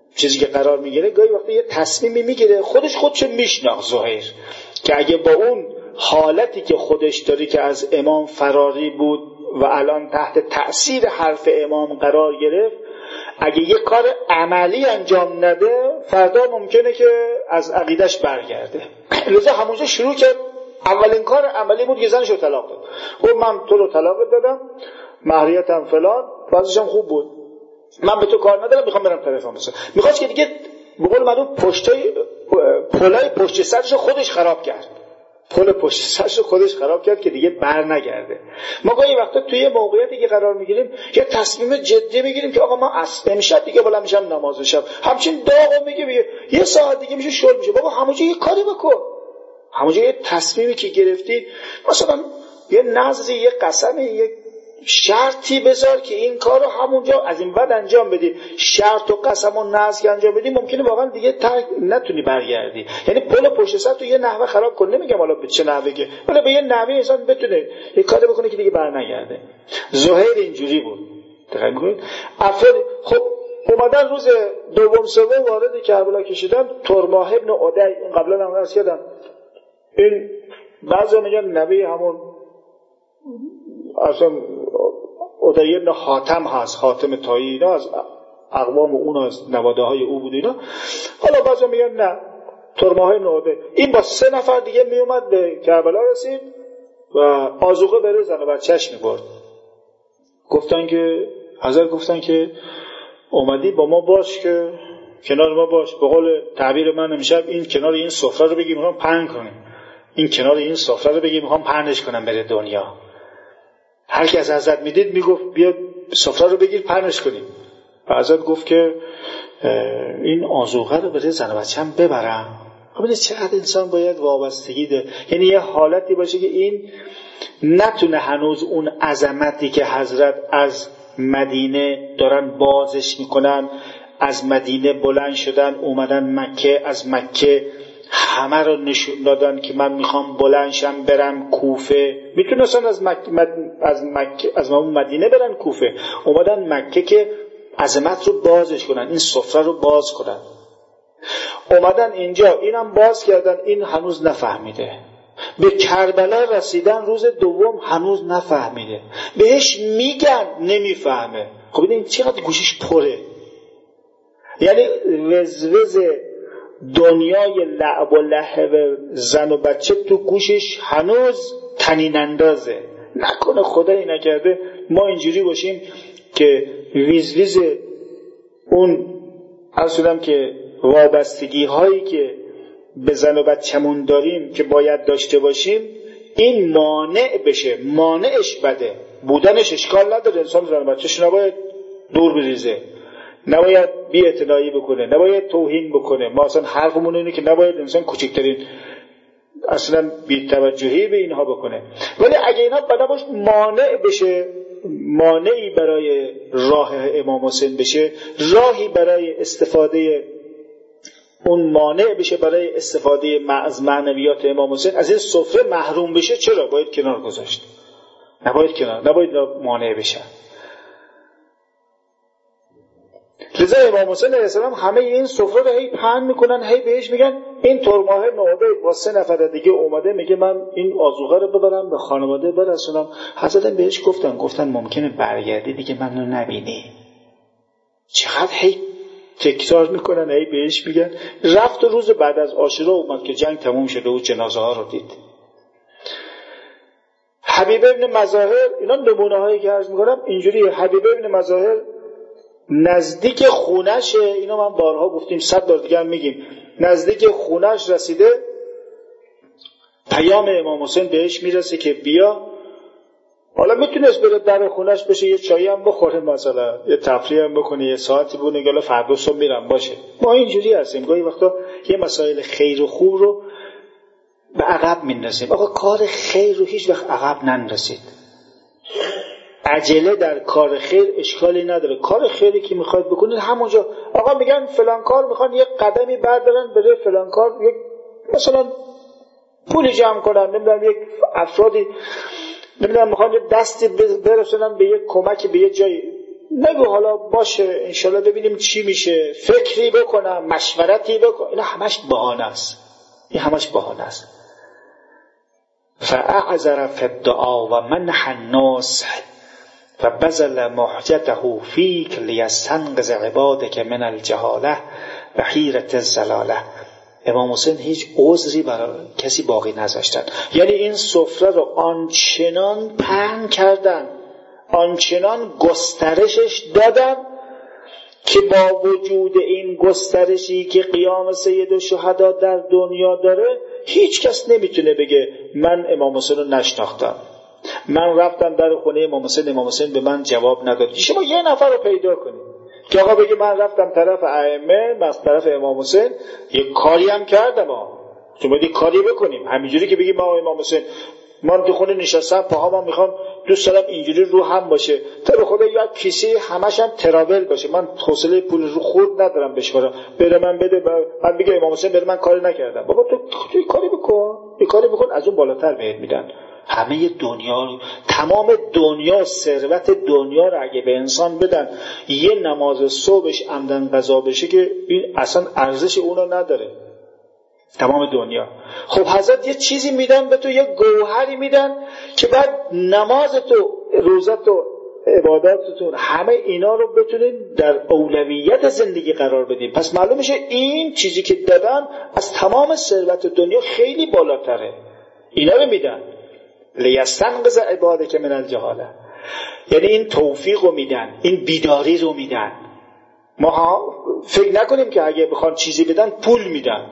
چیزی که قرار میگیره، گاهی وقتا یه تصمیمی میگیره خودش خودشو میشناخت زهیر که اگه با اون حالتی که خودش داری که از امام فراری بود و الان تحت تأثیر حرف امام قرار گرفت، اگه یه کار عملی انجام نده فردا ممکنه که از عقیدش برگرده. لذا همونجا شروع کرد. اولین کار عملی بود که زنشو طلاق داد. خب من تو رو طلاق دادم، مهریتم فلان، وضعشم خوب بود، من به تو کار ندارم، میخوام برم طرفم بسازم. میخواست که دیگه به قول معروف پشتای پلای پشت سرشو خودش خراب کرد. پل پشت سرشو خودش خراب کرد که دیگه بر نگرده. ما گاهی وقتا توی موقعیتی که قرار میگیریم یه تصمیم جدی میگیریم که آقا ما اصلا امشب دیگه بالا میشم نماز شب، همچین داغو میگه میگه یه ساعت دیگه میشه شل میشه. بابا همونجا یه کاری بکن، همونجا یه تصمیمی که گرفتی، مثلا یه نظری، یه قسمی، یه شرطی بذار که این کارو همونجا از این بعد انجام بدی. شرط و قسم و نذر که انجام بدی ممکنه واقعا دیگه ترک نتونی برگردی. یعنی پل پشت سر تو یه نحوه خراب کن. نمیگم حالا به چه نحوه که، ولی به یه نحوه انسان بتونه یه کاری بکنه که دیگه برنگرده. زهیر اینجوری بود. دقیق می‌کنید؟ افراد خب اومدن روز دوم سوم وارد کربلا کشیدن. ترماه ابن عدی، این قبلا هم عرض کردم، این بعضی میگن نبی همون اصلا عدی ابن حاتم هست، حاتم طایی، اینا از اقوام اون، از نواده های او بود اینا. حالا بعضی میگن نه، ترماه ابن عدی. این با سه نفر دیگه میومد به کربلا رسید و آذوقه بره زن و بچه‌اش میبرد. گفتن که حضرت گفتن که اومدی با ما باش، که کنار ما باش. به قول تعبیر من امشب این کنار این سفره رو بگیم میخوام پهن کنیم، این کنار این سفره رو بگیم میخوام پهنش کنم بره دنیا. هر کی از حضرت میدید میگفت بیا سفره رو بگیر پهنش کنیم. و حضرت گفت که این آذوقه رو بره زن و بچه‌م ببرم. ببینید چقدر انسان باید وابستگی ده، یعنی یه حالتی باشه که این نتونه هنوز اون عظمتی که حضرت از مدینه دارن بازش میکنن، از مدینه بلند شدن اومدن مکه، از مکه همه رو نشون دادن که من میخوام بلند شم برم کوفه. میتونستن از مکه مد... از مکه از مدینه برن کوفه، اومدن مکه که عظمت رو بازش کنن، این سفره رو باز کنن. اومدن اینجا اینم باز کردن، این هنوز نفهمیده. به کربلا رسیدن روز دوم هنوز نفهمیده، بهش میگن نمیفهمه. خب این چقدر گوشش پره، یعنی وزوز دنیای لعب و لهو زن و بچه تو گوشش هنوز طنین اندازه. نکنه خدایی نکرده ما اینجوری باشیم که ویز ویز اون اصلا که وابستگی هایی که به زن و بچه‌مون داریم که باید داشته باشیم این مانع بشه. مانعش بده، بودنش اشکال نداره. انسان زن و بچه‌ش نباید دور بریزه، نباید بی اعتنایی بکنه، نباید توهین بکنه. ما اصلا حرفمون اینه که نباید انسان کوچکترین اصلا بی توجهی به اینها بکنه. ولی اگه اینا بنابراش مانع بشه، مانعی برای راه امام حسین بشه، راهی برای استفاده اون مانع بشه برای استفاده از معنویات امام حسین، از این سفره محروم بشه، چرا باید کنار گذاشت؟ نباید کنار، نباید مانع بشه. لذا امام حسین علیه السلام همه این سفره رو هی پهن میکنن، هی بهش میگن این ترماه نوبه با سه نفر دیگه اومده میگه من این آذوقه رو ببرم به خانواده برسونم. حضرت بهش گفتن گفتن ممکنه برگردی دیگه منو نبینی. چقدر هی تکرار میکنن، هی بهش میگن. رفت و روز بعد از عاشورا اومد که جنگ تموم شده و جنازه ها رو دید. حبیب ابن مظاهر، اینا نمونه هایی که عرض میکنم اینجوریه. حبیب ابن مظاهر نزدیک خونشه، اینو من بارها گفتیم، صد بار دیگه هم میگیم، نزدیک خونش رسیده، پیام امام حسین بهش میرسه که بیا. حالا میتونست بره در خونش بشه یه چایی هم بخوره، مثلا یه تفریح هم بکنه، یه ساعتی بونه گله فردا صبح میرم باشه. ما اینجوری هستیم گاهی وقتا یه مسائل خیر و خوب رو به عقب میندازیم. آقا کار خیر رو هیچ وقت عقب نندازید. عجله در کار خیر اشکالی نداره. کار خیری که میخواید بکنید همونجا. آقا میگن فلان کار میخوان یک قدمی بردارن بره فلان کار، یک مثلا پولی جمع کنن، نمیدونم یک افرادی نمیدونم میخوان یه دستی برسونن به یک کمکی به یه جایی، نگو حالا باشه انشالله ببینیم چی میشه، فکری بکنم، مشورتی بکنم. اینا همش بهانه است، این همش بهانه است. فاعذر فی الدعا و منح الناصح فبذل محجته فیک لیستنقذ عبادک من الجهاله و حیرة الضلاله. امام حسین هیچ عذری برای کسی باقی نذاشتن. یعنی این سفره رو آنچنان پهن کردن، آنچنان گسترشش دادن که با وجود این گسترشی که قیام سید الشهدا در دنیا داره، هیچ کس نمیتونه بگه من امام حسین رو نشناختم، من رفتم در خونه امام حسین، امام حسین به من جواب نداد. شما یه نفر رو پیدا کنید که آقا بگه من رفتم طرف ائمه، من طرف امام حسین یه کاری هم کردم. ها شما یه کاری بکنیم، همینجوری که بگیم ما امام حسین من تو خونه نشستم، پاهام میخوام دوست دارم اینجوری رو هم باشه، تا به خدا یا کیسه همش هم تراول باشه، من حوصله پول رو خود ندارم بشورم، بده من بده، من بگم امام حسین بده من کاری نکردم. بابا تو تو کاری بکن، یه کاری بکن، از اون بالاتر بهت میدن. همه دنیا، تمام دنیا، ثروت دنیا رو اگه به انسان بدن، یه نماز صبحش عمدن قضا بشه که این اصلا ارزش اونو نداره. تمام دنیا. خب حضرت یه چیزی میدن به تو، یه گوهری میدن که بعد نماز تو، روزت و عباداتتون، همه اینا رو بتونین در اولویت زندگی قرار بدین. پس معلوم میشه این چیزی که دادن از تمام ثروت دنیا خیلی بالاتره. اینا رو میدن لیستنقذ عبادک من الجهاله، یعنی این توفیق رو میدن، این بیداری رو میدن. ما فکر نکنیم که اگه بخوان چیزی بدن پول میدن،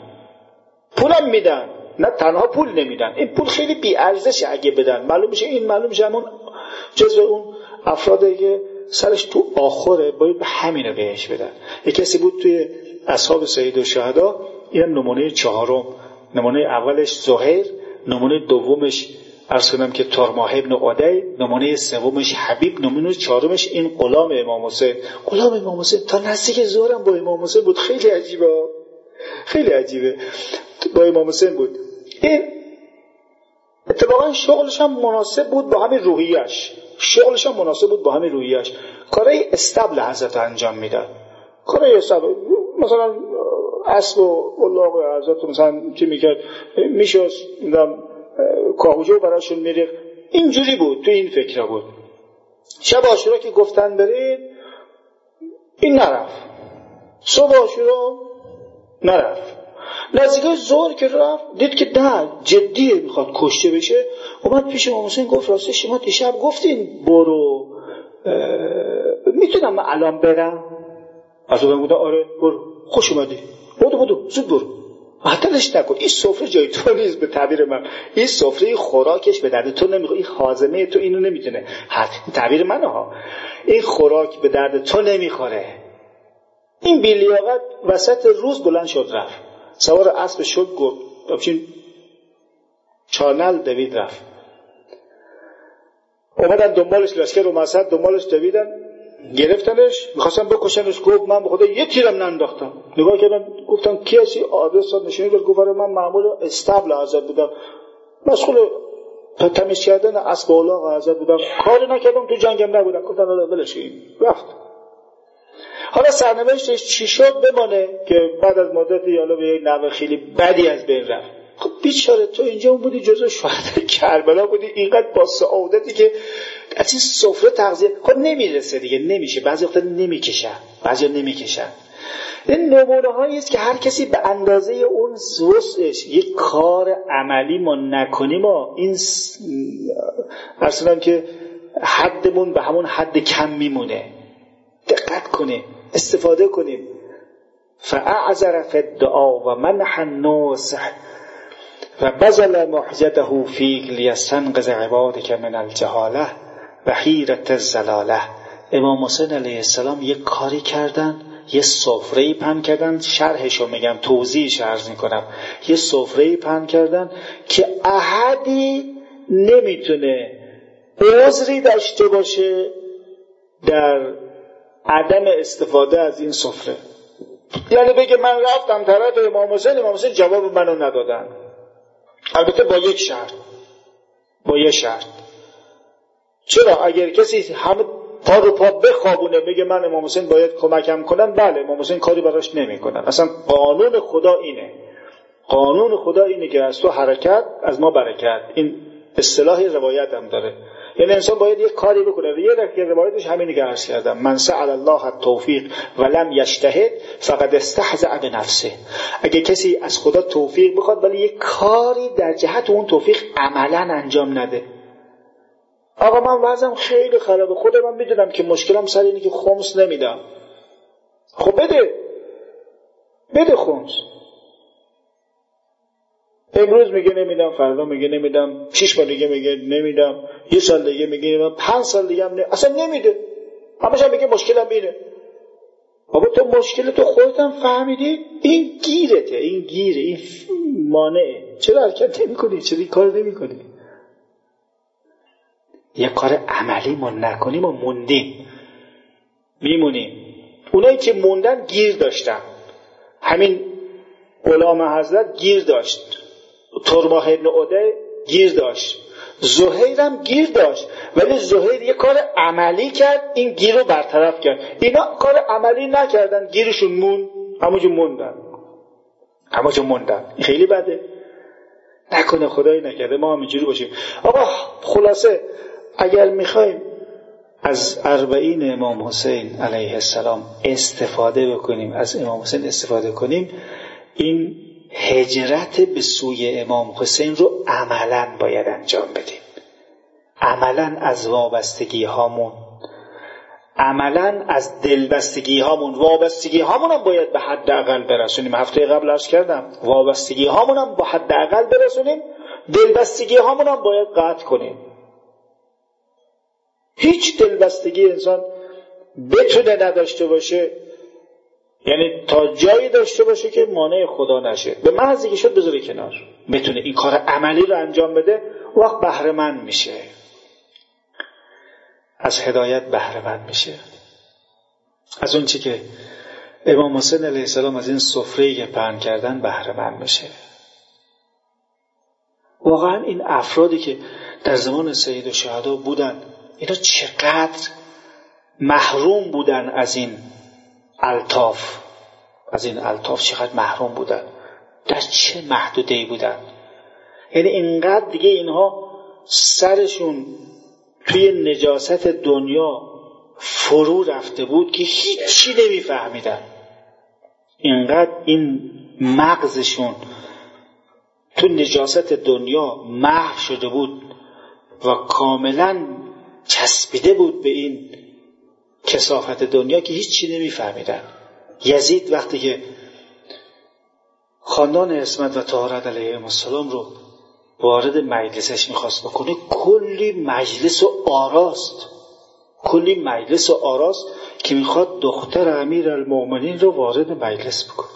پولم میدن، نه تنها پول نمیدن، این پول خیلی بی ارزشه اگه بدن. معلوم میشه این معلوم میشه همون جزو اون افرادی که سرش تو آخره، باید به همینو بهش بدن. یک کسی بود توی اصحاب سید الشهدا، این نمونه چهارم، نمونه اولش زهیر، نمونه دومش عرض کنم که ترماح ابن عدی، نمونه سومش حبیب، نمونه چهارمش این غلام امام حسین. غلام امام حسین تا نزدیک ظهرم با امام حسین بود. خیلی عجیبه، خیلی عجیبه، با امام حسین بود. این اتفاقا شغلش هم مناسب بود با همین روحیش، شغلش هم مناسب بود با همین روحیش. کارهای استبل حضرت انجام میداد، کارهای استبل، مثلا اسب و الله حضرت مثلا چی میکرد، میشست کاهوجو براشون میریخت، اینجوری بود، تو این فکر بود. شب عاشورا که گفتن برید، این نرفت. صبح عاشورا نرفت. نزدیک ظهر که رفت دید که نه جدیه، میخواد کشته بشه. اومد پیش امام حسین گفت راستی شما دیشب گفتین برو، میتونم من الان برم؟ از اون بودم آره برو، خوش اومدی، بودو بودو زود برو، معطلش نکن، این سفره جای تو نیست. به تعبیر من این سفره خوراکش به درد تو نمیخوره، این هاضمه تو اینو نمیتونه، تعبیر منه ها، این خوراک به درد تو نمیخوره. این بیلیاقت وسط روز بلند شد رفت، سوار اسب شد، گفت همچین چانل دوید رفت. اومدن دنبالش، لشکر رو مسد دنبالش دویدن، گرفتنش، میخواستن بکشنش. گفت من به خدا یه تیرم ننداختم. نگاه کردن گفتن کی هستی؟ آدرس نشونی داد. گفت من مأمور استبل حضرت بودم، مشغول تمیز کردن اسب اولاغ حضرت بودم، کاری نکردم، تو جنگم نبودم. گفتن حالا ولش کن، رفت. حالا سرنوشتش چی شد بمانه که بعد از مدتی حالا به یک نحو خیلی بدی از بین رفت. خب بیچاره تو اینجا بودی، جزو شهدای کربلا بودی، اینقدر با سعادتی که از این سفره تغذیه خب نمیرسه دیگه، نمیشه، بعضی وقتا نمیکشن، بعضی نمیکشن. این نمونه هایی است که هر کسی به اندازه اون وسعش یک کار عملی ما نکنیم و این اصلا که حدمون به همون حد کم میمونه. دقت کنیم، استفاده کنیم. فاعذر فی الدعا و منح الناصح و بذل محجته فیک لیستنقذ عبادک من الجهاله و حیرة الضلاله. امام حسین علیه السلام یک کاری کردن، یه سفره‌ای پهن کردن، شرحشو میگم، توضیحش عرض میکنم. یه سفره‌ای پهن کردن که احدی نمیتونه عذری داشته باشه در عدم استفاده از این سفره. یعنی بگه من رفتم طرف امام حسین، امام حسین جواب منو ندادن. البته با یک شرط، با یک شرط. چرا؟ اگر کسی همه پا رو پا بخوابونه بگه من امام حسین باید کمکم کنم، بله امام حسین کاری براش نمیکنن. اصلا قانون خدا اینه، قانون خدا اینه که از تو حرکت از ما برکت. این اصطلاح روایت هم داره، یعنی انسان باید یک کاری بکنه. یه رکه روایتش همینه که عرض کردم، من سأل الله التوفیق ولم یجتهد فقد استهزأ بنفسه. اگه کسی از خدا توفیق بخواد ولی یک کاری در جهت اون توفیق عملا انجام نده، آقا من وضعم خیلی خرابه، خودم من میدونم که مشکلم سر اینه که خمس نمیدم، خب بده بده خمس. امروز میگه نمیدم، فردا میگه نمیدم، شش ماه دیگه میگه نمیدم، یه سال دیگه میگه نمیدم، پنج سال دیگه هم نه. اصلا نمیده، همش هم میگه مشکلم اینه. بابا تو مشکل تو خودت هم فهمیدی، این گیرته، این گیره، این مانعه، چرا حرکت نمی کنی؟ چرا این کار نمی کنی؟ یه کار عملی ما نکنیم و موندیم، میمونیم. اونایی که موندن گیر داشتن، همین غلام حضرت گیر داشت، ترماح ابن عده گیر داشت، زهیر هم گیر داشت، ولی زهیر یه کار عملی کرد، این گیر رو برطرف کرد. اینا کار عملی نکردن، گیرشون مون، همونجا موندن همونجا موندن. این خیلی بده، نکنه خدایی نکرده ما هم اینجوری باشیم. آقا خلاصه اگر میخوایم از اربعین امام حسین علیه السلام استفاده بکنیم، از امام حسین استفاده کنیم، این هجرت به سوی امام حسین رو عملاً باید انجام بدیم. عملاً از وابستگی هامون، عملاً از دلبستگی هامون، وابستگی هامون هم باید به حد اقل برسونیم. هفته قبل عرض کردم وابستگی هامون هم به حد اقل برسونیم، دلبستگی هامون هم باید قطع کنیم. هیچ دلبستگی انسان بتونه نداشته باشه، یعنی تا جایی داشته باشه که مانع خدا نشه، به محض اینکه شد بذاره کنار، بتونه این کار عملی رو انجام بده، وقت بهره مند میشه، از هدایت بهره مند میشه، از اون چی که امام حسین علیه السلام از این سفره‌ای که پهن کردن بهره مند میشه. واقعا این افرادی که در زمان سید الشهدا بودن، اینا چقدر محروم بودن از این الطاف، از این الطاف چقدر محروم بودن، در چه محدوده‌ای بودن. یعنی اینقدر دیگه اینها سرشون توی نجاست دنیا فرو رفته بود که هیچی نمیفهمیدن، اینقدر این مغزشون تو نجاست دنیا محو شده بود و کاملا چسبیده بود به این کثافت دنیا که هیچی نمیفهمیدن. یزید وقتی که خاندان عصمت و طهارت علیهم السلام رو وارد مجلسش میخواست بکنه، کلی مجلس و آراست، کلی مجلس و آراست که میخواد دختر امیرالمؤمنین رو وارد مجلس بکنه.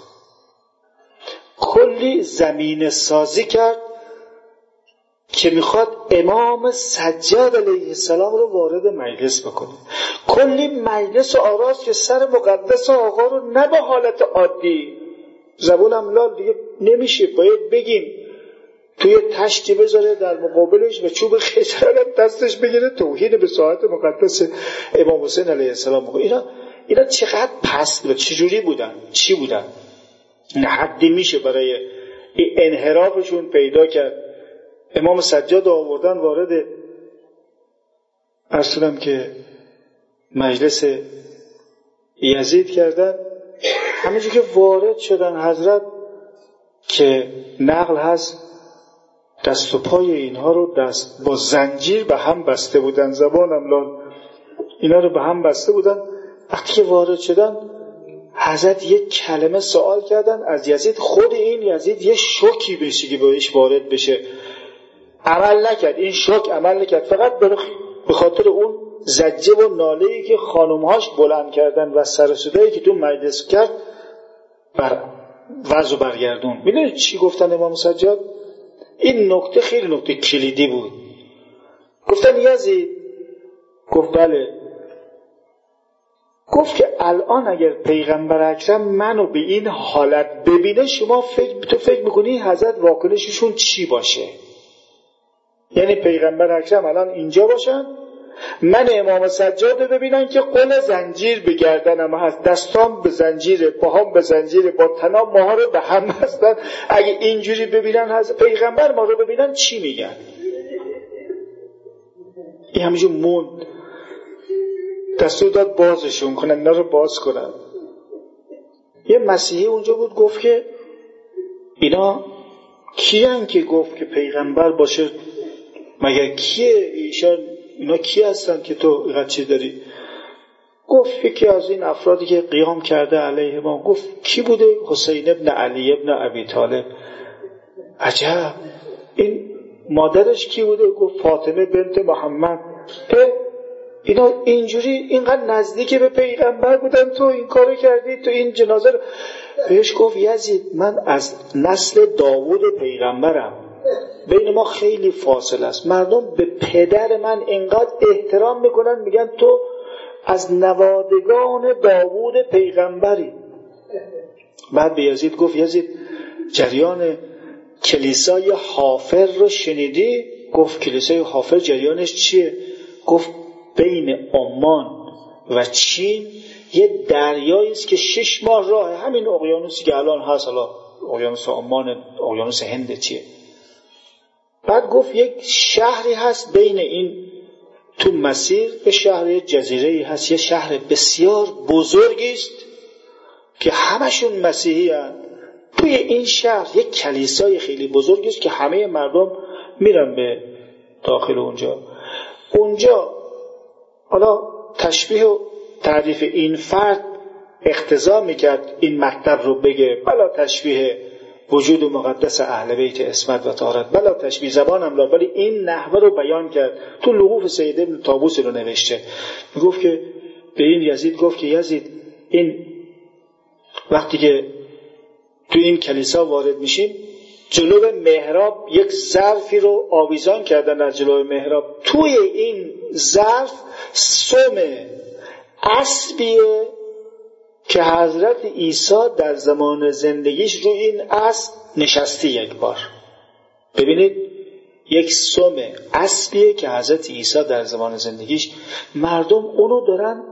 کلی زمین سازی کرد که میخواد امام سجاد علیه السلام رو وارد مجلس بکنه. کلی مجلس و آراست که سر مقدس آقا رو نه به حالت عادی، زبونم لال دیگه نمیشه، باید بگیم، توی تشتی بذاره در مقابلش و چوب خیزران دستش بگیره توهین به ساعت مقدس امام حسین علیه السلام بکنه. اینا اینا چقدر پست و چجوری بودن، چی بودن؟ نه حدی میشه برای این انحرافشون پیدا کرد. امام سجاد آوردن وارد ارسلم که مجلس یزید کردن. همینجور که وارد شدن حضرت که نقل هست دست و پای اینها رو دست با زنجیر به هم بسته بودن، زبانم لال، اینا رو به هم بسته بودن. وقتی که وارد شدن حضرت یک کلمه سوال کردن از یزید، خود این یزید یه شوکی بشه که بهش وارد بشه، عمل نکرد، این شوک عمل نکرد، فقط به خاطر اون زجه و ناله‌ای که خانم‌هاش بلند کردن و سر صدایی که تو مجلس کرد بر وضع برگردون. میدونید چی گفتن امام سجاد؟ این نکته خیلی نکته کلیدی بود. گفتن یزید، گفت بله، گفت که الان اگر پیغمبر اکرم منو به این حالت ببینه، شما فکر تو فکر میکنی حضرت واکنششون چی باشه؟ یعنی پیغمبر اکرم الان اینجا باشن من امام سجاد رو ببینن که قل زنجیر به گردنم هست، دستام به زنجیره، پاهام به زنجیره، با تناب ماها رو به هم هستن. اگه اینجوری ببینن حضرت پیغمبر ما رو ببینن چی میگن؟ این همینجور موند. دستور داد بازشون کنن، اینا رو باز کنن. یه مسیحی اونجا بود گفت که اینا کیان که گفت که پیغمبر باشه؟ مگر کیه ایشان؟ اینا کی هستن که تو اینقدر چی داری؟ گفت یکی از این افرادی که قیام کرده علیه ما. گفت کی بوده؟ حسین ابن علی ابن ابی طالب. عجب، این مادرش کی بوده؟ گفت فاطمه بنت محمد. اینا اینجوری اینقدر نزدیک به پیغمبر بودن، تو این کارو کردی، تو این جنازه رو. بهش گفت یزید من از نسل داوود پیغمبرم، بین ما خیلی فاصله است. مردم به پدر من اینقدر احترام میکنن، میگن تو از نوادگان داوود پیغمبری. بعد به یزید گفت یزید جریان کلیسای حافر رو شنیدی؟ گفت کلیسای حافر جریانش چیه؟ گفت بین عمان و چین یه دریایی است که شش ماه راه، همین اقیانوسی که الان هست، حالا اقیانوس عمان، اقیانوس هند چیه. بعد گفت یک شهری هست بین این تو مسیر، به شهر جزیره‌ای هست، یه شهر بسیار بزرگی است که همشون مسیحی هست. توی این شهر یک کلیسای خیلی بزرگی است که همه مردم میرن به داخل اونجا. اونجا حالا تشبیه و تعریف این فرد اقتضا میکرد این مطلب رو بگه، بلا تشبیه وجود مقدس اهل بیت عصمت و طهارت، بلا تشبیه زبانم را، ولی این نحوه رو بیان کرد. تو لحوف سید ابن طاووسی رو نوشته. میگفت که به این یزید گفت که یزید این وقتی که تو این کلیسا وارد میشیم، جلو محراب یک ظرفی رو آویزان کردن از جلو محراب. توی این ظرف سم اسبیه که حضرت عیسی در زمان زندگیش رو این اسب نشستی یک بار. ببینید یک سم اسبیه که حضرت عیسی در زمان زندگیش، مردم اونو دارن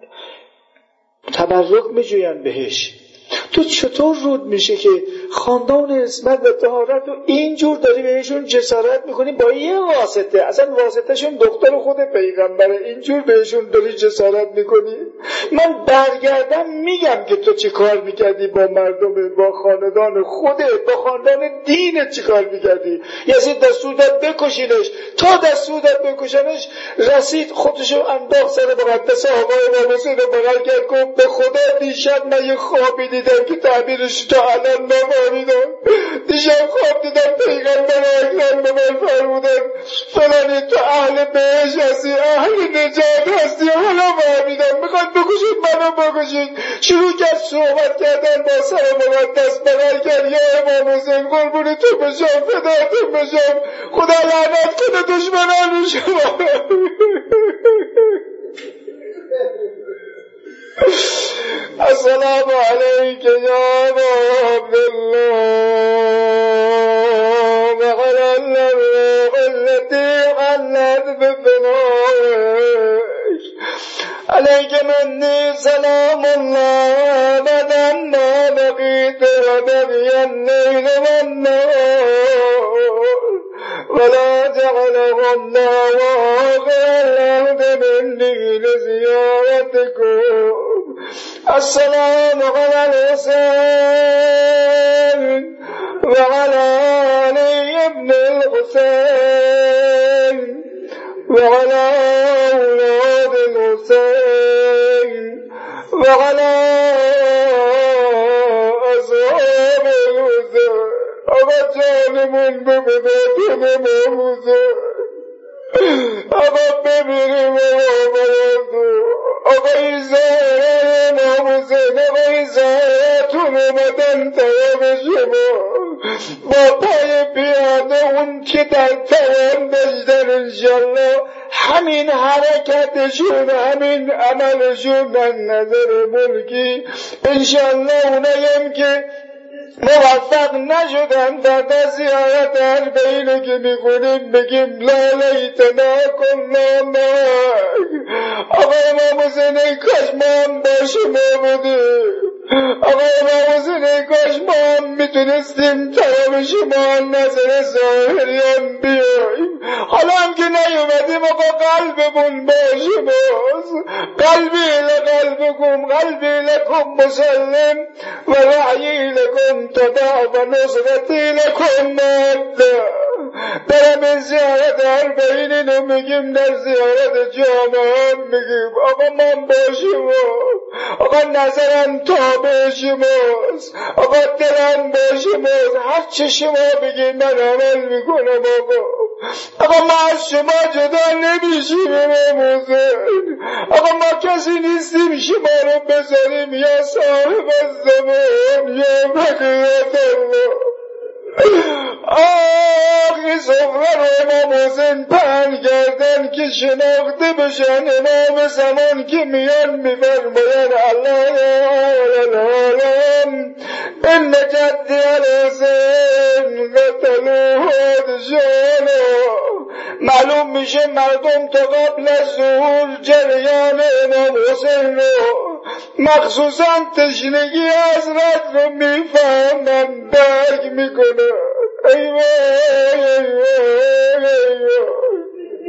تبرک میجوین بهش. تو چطور رود میشه که خاندان عصمت و طهارت رو اینجور داری بهشون جسارت میکنی با یه واسطه؟ اصلا واسطهشون دختر خود پیغمبره، اینجور بهشون داری جسارت میکنی؟ من برگردم میگم که تو چی کار میکردی با مردم، با خاندان خودت، با خاندان دینت چی کار میکردی. یزید دستور داد بکشینش، تا دستور داد بکشنش رسید خودشو انداخت سر مقدس آقای امام حسین رو بغل کرد، گفت به خدا دیشب من یه خوابی دیدم که تعبیرش تا الان نفهمیدم. دیشب خواب دیدم پیغمبر اکرم به من فرمودن فلانی تو اهل بهشت هستی، اهل نجات هستی. حالا فهمیدم میخواد بکشید منو بکشید. شروع کرد صحبت کردن با سر مقدس، بغل کرد یا امام حسین قربون تو بشم، فداتون بشم، خدا لعنت کنه دشمنان شما. السلام علیک یا ابا عبدالله وعلی الروح التي حلت بفنائك علیک منی سلام الله ابدا ما بقیت و بقی اللیل والنهار ولا جعله الله آخر الأرض مني لزيارتكم. السلام على الحسين وعلى علي بن الحسين وعلى أولاد الحسين وعلى أصحاب الحسين. آقا جانمون ببداتون امام حسین، آقا بمیریم امام حسین، آقا این زهره امام حسین، آقا این زهرهتون اومدن طرف شما با پای پیاده اون که در توان داشتن انشالله همین حرکتشون، همین عملشون در نظر ملکی انشالله اونایم که موفق نشدن فردا زیارت اربعینو که میکنیم بگیم لالیتنا کنا معک. آقا امام حسین ای کاش ما هم با شما بودیم. آقا امام حسین ای کاش ما هم میتونستیم طرف شما نظر ظاهریان بیاییم. حالا هم که نیومدیم آقا قلبمون با شماست. قلبی لقلبکم قلبی لکم مسلم و رعیی لکم تدع و نصرتی لکم ماده. در همین زیارت اربعین اینو میگیم، در زیارت جامعه هم میگیم آقا من با شما، آقا نظرم تابع شماست، آقا دلم با شماست، هر چه شما بگید من عمل میکنم. آقا آقا ما از شما جدا نمیشیم امام حسین. آقا ما کسی نیستیم شما رو بذاریم یا صاحب الزمان یا بقیت الله. آخ این سفره رو امام حسین پهن کردن که شناخته بشن. امام زمان که میان میفرماین الله العالم ان جدی الحسین قتلوه دشانا. معلوم میشه مردم تا قبل از ظهور جریان امام حسین رو، مخصوصا تشنگی حضرت رو میفهمن، درک میکنه. ای وای ای وای ای وای.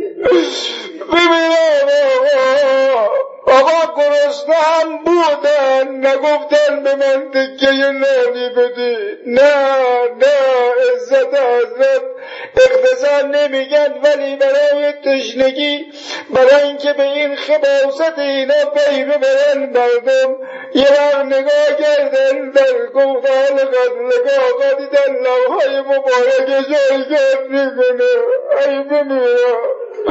ببینم آقا آقا گرسنه هم بودن، نگفتن به من تکه نانی بدید. نه نه عزت حضرت اقتضا نمیگن، ولی برای تشنگی، برای اینکه به این خباست اینا پی ببرن مردم، یه وقت نگاه کردن در گفتال قتلگاه دیدن لوهای مبارک شرکت میکنه. ای بمیرم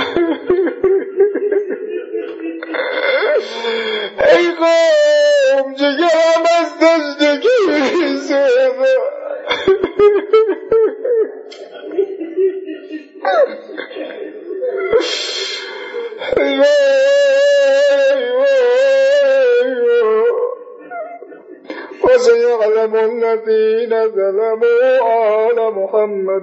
ای قوم جگرم از تشنگی میسوزه. ای وسيعلم الذين ظلموا آل محمد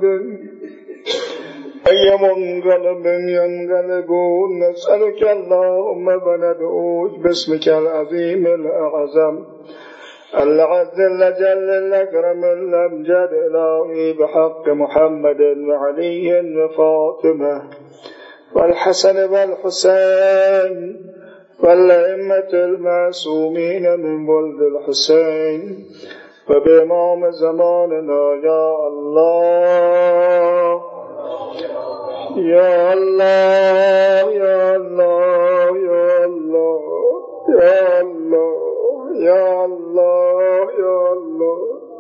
أي منقلب ينقلبون. نسألك اللهم وندعوك باسمك العظيم الأعظم العز الجل الأكرم الأمجد إلهي بحق محمد وعلي وفاطمة والحسن والحسين والأئمة المعصومين من ولد الحسين وبإمام زماننا يا الله يا الله يا الله يا الله يا الله يا الله يا الله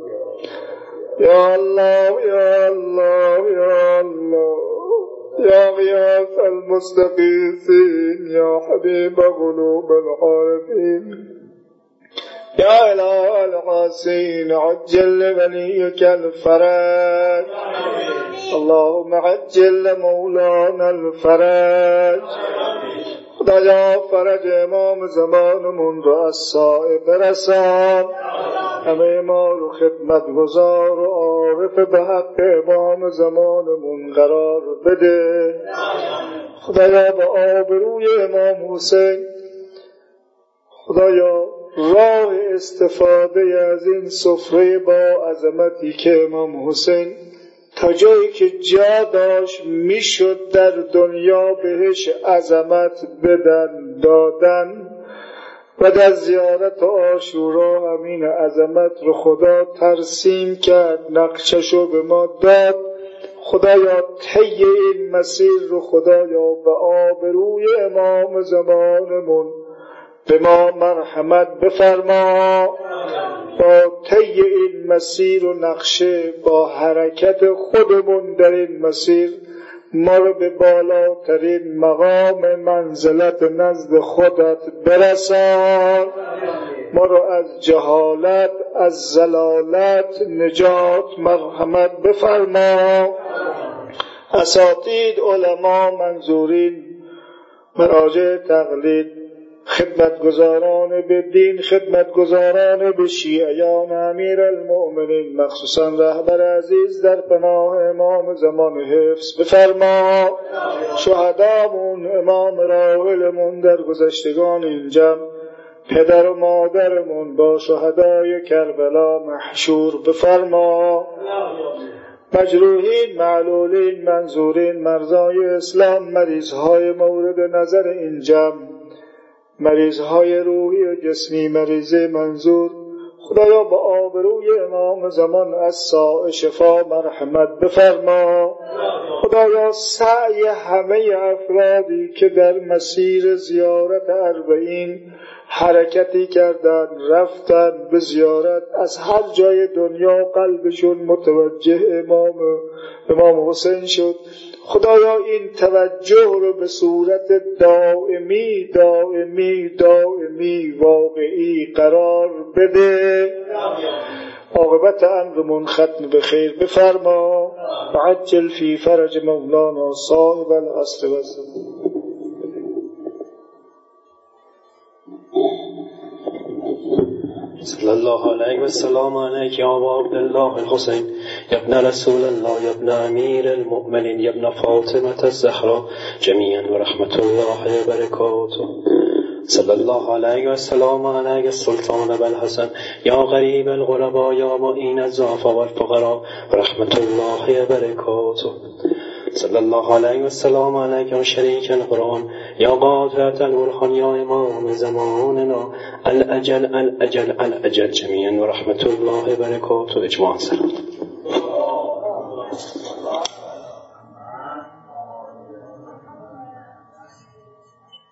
يا الله يا الله يا الله يا غياث المستغيثين يا حبيب قلوب العارفين يا إله العاصين عجل لوليك الفرج. اللهم عجل لمولانا الفرج. خدایا فرج امام زمانمون رو از صائب برسان، همه ما رو خدمت گزار و عارف به حق امام زمانمون قرار بده. خدایا به آبروی امام حسین، خدایا راه استفاده از این سفره با عظمتی که امام حسین تا جایی که جا داشت میشد در دنیا بهش عظمت بدن دادن، و در زیارت عاشورا همین عظمت رو خدا ترسیم کرد، نقششو به ما داد. خدایا طی این مسیر رو خدایا به آبروی امام زمانمون به ما مرحمت بفرما. با طی این مسیر و نقشه، با حرکت خودمون در این مسیر، ما رو به بالاترین مقام منزلت نزد خودت برسان. ما رو از جهالت، از ضلالت نجات مرحمت بفرما. اساتید، علما، منظورین، مراجع تقلید، خدمتگزاران به دین، خدمتگزاران به شیعیان امیرالمؤمنین، مخصوصا رهبر عزیز در پناه امام زمان حفظ بفرما. شهدامون، امام راحلمون در گذشتگان این جمع، پدر و مادرمون با شهدای کربلا محشور بفرما. مجروحین، معلولین، منظورین، مرزای اسلام، مریضهای مورد نظر این جمع، مریضهای روحی و جسمی، مریض منظور، خدایا با آبروی امام زمان از ساء شفا مرحمت بفرما. خدایا سعی همه افرادی که در مسیر زیارت اربعین حرکتی کردن، رفتن به زیارت، از هر جای دنیا قلبشون متوجه امام امام حسین شد، خدایا این توجه رو به صورت دائمی دائمی دائمی واقعی قرار بده. عاقبت امرمون ختم به خیر بفرما. وعجل فی فرج مولانا صاحب العصر و الزمان. صلی الله علیه و سلام علیک یا ابا عبدالله الحسین یا ابن رسول الله یا ابن امیر المؤمنین یا ابن فاطمه الزهرا جمیعا و رحمت الله و برکاته. صلی الله علیه و سلام علیک السلطان ابوالحسن یا غریب الغربا یا معین الضعفاء والفقراء و رحمت الله و برکاته. صلی الله علیه و سلام علیک یا شریک القرآن یا قاطعة البرهان یا امام زماننا الاجل الاجل الاجل جمیعا و رحمت الله و برکاته. اجماع سلام.